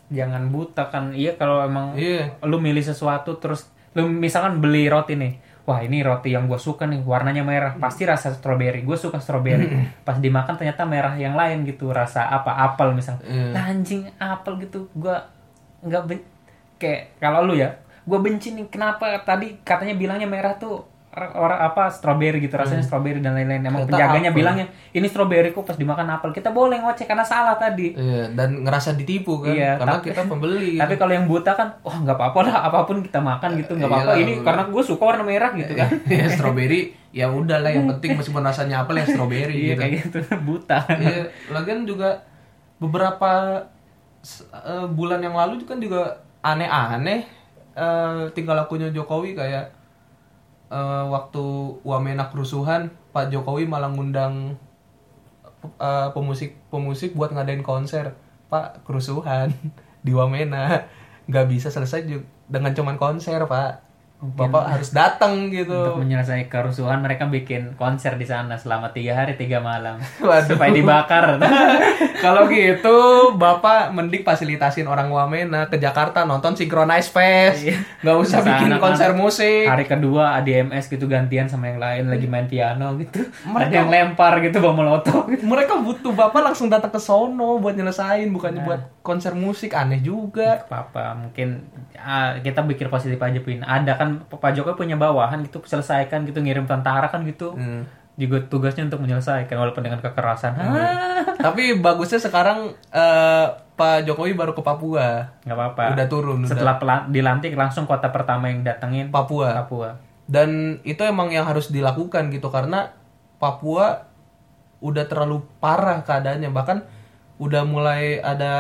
jangan buta kan. Iya kalau emang Iya. lu milih sesuatu terus lu misalkan beli roti nih, wah ini roti yang gue suka nih warnanya merah, pasti rasa stroberi, gue suka stroberi. Pas dimakan ternyata merah yang lain gitu, rasa apa apel misal. Iya. Lah anjing apel gitu, gue nggak ben- kayak kalau lu ya, gue benci nih kenapa tadi katanya bilangnya merah tuh orang apa stroberi gitu, rasanya stroberi dan lain-lain. Emang Ternyata penjaganya apel. bilangnya ini stroberi kok, pas dimakan apel. Kita boleh ngoceh karena salah tadi. Iya, dan ngerasa ditipu kan, Iya, karena tapi- kita pembeli. Tapi kalau yang buta kan, wah nggak apa-apa lah, apapun kita makan gitu nggak apa-apa. Iyalah, Ini bener. karena gue suka warna merah gitu kan. ya stroberi, ya udahlah yang penting meskipun rasanya apel ya stroberi Iya gitu. kayak gitu, buta. Iya, lagian juga beberapa s- eh, bulan yang lalu kan juga aneh-aneh eh, tingkah lakunya Jokowi kayak eh, waktu Wamena kerusuhan, Pak Jokowi malah ngundang eh, pemusik pemusik buat ngadain konser. Pak, kerusuhan di Wamena nggak bisa selesai ju- dengan cuman konser, Pak. Bapak harus datang gitu. Untuk menyelesaikan kerusuhan mereka bikin konser di sana selama tiga hari tiga malam Waduh. supaya dibakar. Kalau gitu, Bapak mending fasilitasin orang Wamena ke Jakarta nonton Synchronize Fest. Iya. Nggak usah Sana bikin kan konser musik. Hari kedua A D M S gitu gantian sama yang lain lagi main piano gitu. Mereka- Ada yang lempar gitu bom molotov. Mereka butuh Bapak langsung datang ke sono buat nyelesain, bukannya Nah. buat konser musik. Aneh juga. Apa mungkin ah, kita pikir positif aja Pin. Ada kan Pak Jokowi punya bawahan gitu, selesaikan gitu, ngirim tentara kan gitu. Hmm. Juga tugasnya untuk menyelesaikan walaupun dengan kekerasan. Ah, Tapi bagusnya sekarang eh, Pak Jokowi baru ke Papua. nggak apa-apa. Udah turun, udah. Setelah pela- dilantik langsung kota pertama yang datengin Papua. Papua. Dan itu emang yang harus dilakukan gitu karena Papua udah terlalu parah keadaannya, bahkan udah mulai ada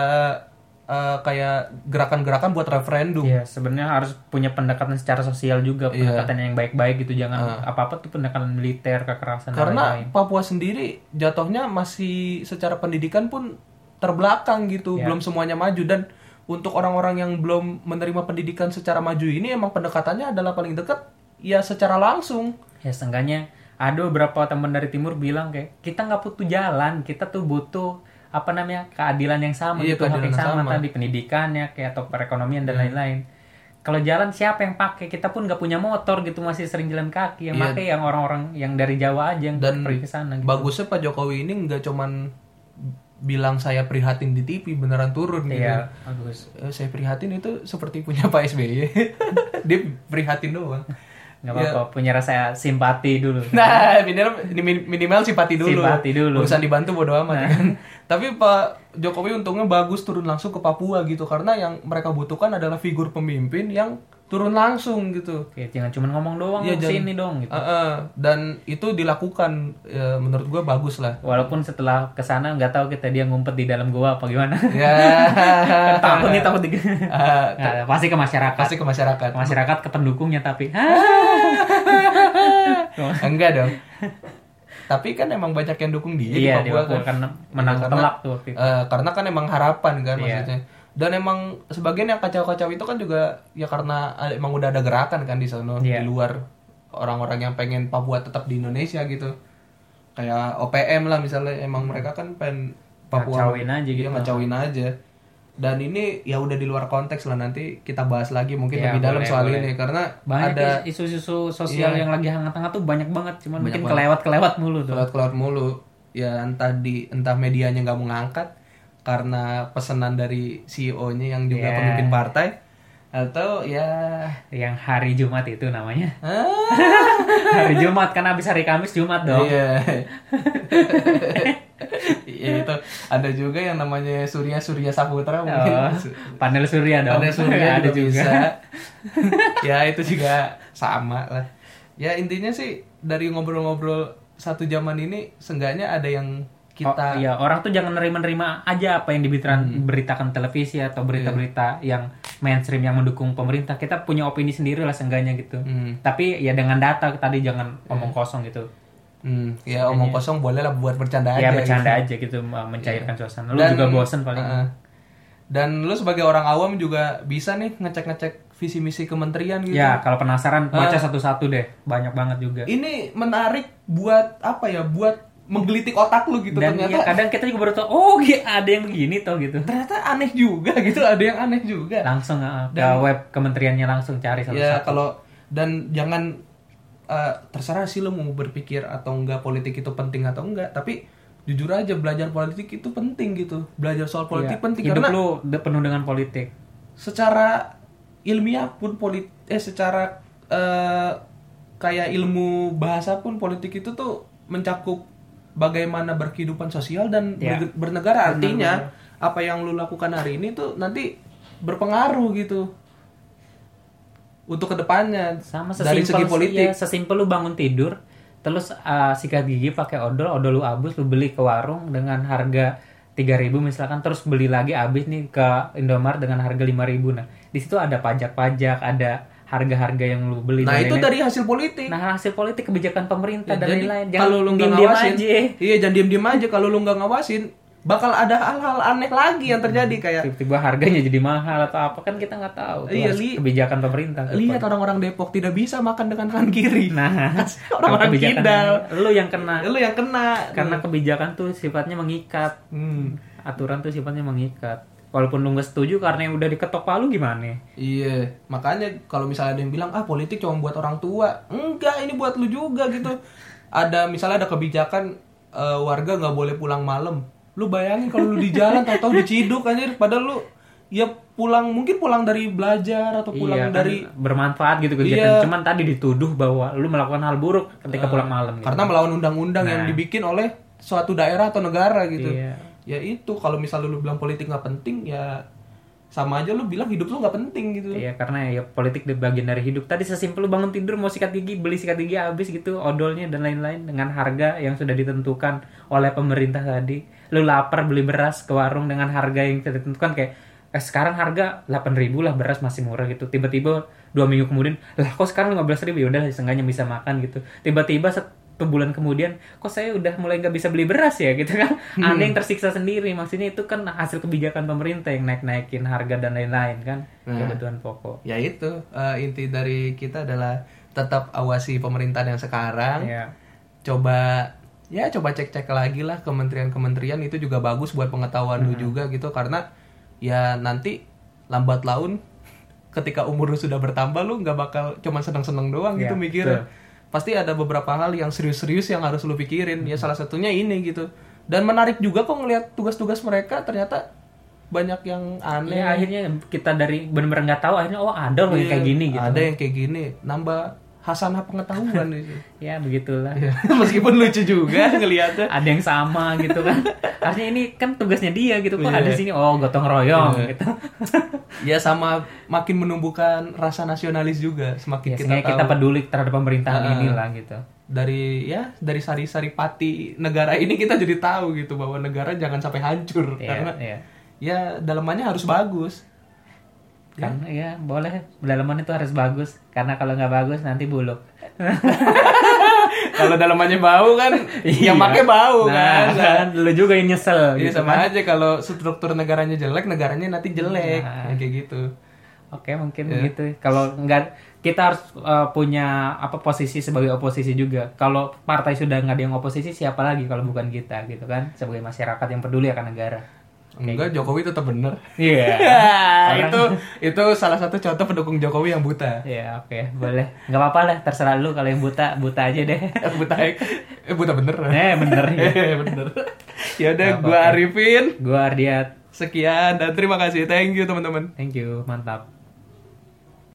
eh, kayak gerakan-gerakan buat referendum. Iya, sebenarnya harus punya pendekatan secara sosial juga, Iya. pendekatan yang baik-baik gitu, jangan apa-apa tuh pendekatan militer, kekerasan dan Karena lain-lain. Papua sendiri jatuhnya masih secara pendidikan pun terbelakang gitu, Iya. belum semuanya maju. Dan untuk orang-orang yang belum menerima pendidikan secara maju ini emang pendekatannya adalah paling dekat ya secara langsung. Ya seenggaknya ada beberapa teman dari timur bilang kayak kita nggak butuh jalan, kita tuh butuh apa namanya keadilan yang sama Iya, gitu, hak keadilan yang yang sama, sama. tadi pendidikannya kayak atau perekonomian dan lain-lain. Kalau jalan siapa yang pakai? Kita pun nggak punya motor gitu, masih sering jalan kaki. Yang Iya. pakai yang orang-orang yang dari Jawa aja yang Dan pergi ke sana. Gitu. bagusnya Pak Jokowi ini nggak cuman bilang saya prihatin di T V, beneran turun gitu. Iya, bagus. Eh, saya prihatin itu seperti punya Pak S B Y. Dia prihatin doang. Nggak apa-apa, punya rasa simpati dulu. Nah, minimal, minimal simpati dulu. Simpati dulu. Urusan dibantu bodo amat. Kan? Tapi Pak Jokowi untungnya bagus turun langsung ke Papua gitu. Karena yang mereka butuhkan adalah figur pemimpin yang turun langsung gitu. Oke, jangan cuma ngomong doang, Iya, lu jangan- sini dong gitu. Uh, uh, dan itu dilakukan ya, menurut gua bagus lah. Walaupun setelah kesana nggak tahu kita dia ngumpet di dalam gua apa gimana. Ya. takut nih takut di Uh, Nah, pasti ke masyarakat. pasti ke masyarakat. Ke masyarakat ke pendukungnya tapi Enggak dong. Tapi kan emang banyak yang dukung dia iya di di Papua Papua kan. karena menang Karena- telak tuh waktu itu. Eh, karena kan emang harapan kan Iya. maksudnya. Dan emang sebagian yang kacau-kacau itu kan juga ya karena ada- emang udah ada gerakan kan di sana Iya. di luar orang-orang yang pengen Papua tetap di Indonesia gitu. Kayak O P M lah misalnya, emang mereka kan pengen Papua Ngacauin aja gitu. Iya, ngacauin aja. Dan ini ya udah di luar konteks lah, nanti kita bahas lagi mungkin Iya, lebih dalam boleh, soal boleh. ini karena Banyak ada isu-isu sosial Iya. yang lagi hangat-hangat tuh banyak banget, cuman Banyak mungkin banget. kelewat-kelewat mulu tuh. keluar-keluar mulu. Ya entah di entah medianya nggak mau ngangkat karena pesanan dari C E O-nya yang juga Iya. pemimpin partai, atau ya Yang hari Jumat itu namanya. ah, Hari Jumat kan habis hari Kamis Jumat dong. iya. Ya itu ada juga yang namanya Surya Surya Saputra mungkin. Oh, panel surya dong. Ada Surya ada juga, bisa. Ya itu juga sama lah. Ya intinya sih dari ngobrol-ngobrol satu zaman ini seenggaknya ada yang kita Oh, iya, orang tuh jangan nerima-nerima aja apa yang diberitakan beritakan televisi atau berita-berita yang mainstream yang mendukung pemerintah. Kita punya opini sendiri lah seenggaknya gitu. Hmm. Tapi ya dengan data tadi jangan omong kosong gitu. Hmm, ya omong kosong boleh lah buat bercanda Ya aja. bercanda gitu. aja gitu mencairkan suasana. Lu Dan- juga bosen paling. uh-uh. Dan lu sebagai orang awam juga bisa nih ngecek-ngecek visi misi kementerian gitu. Ya, kalau penasaran baca Ah. satu-satu deh. Banyak banget juga. Ini menarik buat apa ya? Buat menggelitik otak lu gitu. Dan ternyata ya kadang kita juga baru tahu, oh ya ada yang begini toh gitu. ternyata aneh juga gitu, ada yang aneh juga. Langsung uh, ke Dan- web kementeriannya langsung cari satu-satu. Ya kalau dan jangan uh, terserah sih lu mau berpikir atau enggak politik itu penting atau enggak, tapi jujur aja belajar politik itu penting gitu. Belajar soal politik Iya, penting hidup karena lu de- penuh dengan politik. secara ilmiah pun politik eh secara eh, kayak ilmu bahasa pun politik itu tuh mencakup bagaimana berkehidupan sosial dan Ya. ber- bernegara. Artinya Benar-benar. apa yang lu lakukan hari ini tuh nanti berpengaruh gitu untuk kedepannya Sama dari sesimpel segi politik. ya, sesimpel lu bangun tidur, terus uh, sikat gigi pakai odol, odol lu habis lu beli ke warung dengan harga tiga ribu misalkan, terus beli lagi habis nih ke Indomaret dengan harga lima ribu. Nah, di situ ada pajak-pajak, ada harga-harga yang lu beli. Nah dan itu lain-lain. dari hasil politik. Nah, hasil politik, kebijakan pemerintah Ya, dan jadi lain-lain. kalau lu nggak diem-diem ngawasin, aja. iya jangan diem-diem aja. Kalau lu nggak ngawasin, bakal ada hal-hal aneh lagi yang terjadi kayak Tiba-tiba harganya jadi mahal atau apa kan kita nggak tahu. Itu Iya, harus li- kebijakan pemerintah. lihat orang-orang Depok tidak bisa makan dengan tangan kiri. Nah, orang-orang kebijakan kidal. lu yang kena. Lu yang kena. Karena kebijakan tuh sifatnya mengikat. Hmm. Aturan tuh sifatnya mengikat. Walaupun lu nggak setuju karena yang udah diketok palu gimana? Iya, makanya kalau misalnya ada yang bilang ah politik cuma buat orang tua, enggak, ini buat lu juga gitu. Ada misalnya ada kebijakan eh, warga nggak boleh pulang malam. Lu bayangin kalau lu di jalan tahu-tahu diciduk anjir, padahal lu ya pulang mungkin pulang dari belajar atau pulang Iya, kan dari bermanfaat gitu kegiatan. Iya. Cuman tadi dituduh bahwa lu melakukan hal buruk ketika Eh, pulang malam. Gitu. karena melawan undang-undang yang Nah. dibikin oleh suatu daerah atau negara gitu. Iya. Ya itu kalau misalnya lu bilang politik nggak penting ya sama aja lu bilang hidup lu nggak penting gitu. Iya, karena ya politik di bagian dari hidup. Tadi sesimpel lu bangun tidur mau sikat gigi, beli sikat gigi habis gitu, odolnya dan lain-lain dengan harga yang sudah ditentukan oleh pemerintah tadi. Lu lapar beli beras ke warung dengan harga yang sudah ditentukan kayak eh, sekarang harga delapan ribu lah beras masih murah gitu. Tiba-tiba dua minggu kemudian, lah kok sekarang lima belas ribu, ya udah seenggaknya bisa makan gitu. Tiba-tiba satu bulan kemudian, kok saya udah mulai nggak bisa beli beras ya gitu kan. Anda yang tersiksa sendiri. Maksudnya itu kan hasil kebijakan pemerintah yang naik-naikin harga dan lain-lain kan. Nah. Kebutuhan pokok. Ya itu eh, inti dari kita adalah tetap awasi pemerintahan yang sekarang. Iya. Coba ya coba cek-cek lagi lah kementerian-kementerian itu juga bagus buat pengetahuan lu juga gitu karena ya nanti lambat laun ketika umur lu sudah bertambah lu nggak bakal cuma seneng-seneng doang gitu Ya, mikirnya. betul. Pasti ada beberapa hal yang serius-serius yang harus lu pikirin. Ya salah satunya ini gitu. Dan menarik juga kok ngelihat tugas-tugas mereka ternyata banyak yang aneh. Ya akhirnya kita dari benar-benar nggak tahu akhirnya oh ada loh yang Iya, kayak gini gitu. Ada yang kayak gini, nambah hasanah pengetahuan gitu. Ya begitulah. Ya, meskipun lucu juga ngelihatnya. Ada yang sama gitu kan. Artinya ini kan tugasnya dia gitu. Kok Iya. ada sini oh gotong royong Iya. gitu. Ya sama makin menumbuhkan rasa nasionalis juga semakin Ya, kita sehingga tahu kita peduli terhadap pemerintahan Ah. inilah gitu. dari ya dari sari-sari pati negara ini kita jadi tahu gitu bahwa negara jangan sampai hancur Iya, karena iya. ya dalamannya harus bagus. Kan ya boleh dalaman itu harus bagus karena kalau nggak bagus nanti buluk. Kalau dalamannya bau kan yang Iya. make bau Nah, kan. kan lu juga yang nyesel Iya gitu sama kan. aja kalau struktur negaranya jelek, negaranya nanti jelek. Nah. Ya, kayak gitu. Oke, mungkin Ya. begitu. Kalau enggak kita harus uh, punya apa posisi sebagai oposisi juga. Kalau partai sudah nggak ada yang oposisi, siapa lagi kalau bukan kita gitu kan? Sebagai masyarakat yang peduli akan negara. Enggak, Jokowi tetap bener. Iya. Ya, itu itu salah satu contoh pendukung Jokowi yang buta. Ya, oke, boleh. Nggak apa-apa lah, terserah lu kalau yang buta, buta aja deh. buta eh buta bener. Eh, bener ya. Eh, bener. Ya udah, Nggak gua apa-apa. Arifin. Gua Ardiat. Sekian dan terima kasih. Thank you teman-teman. Thank you, mantap.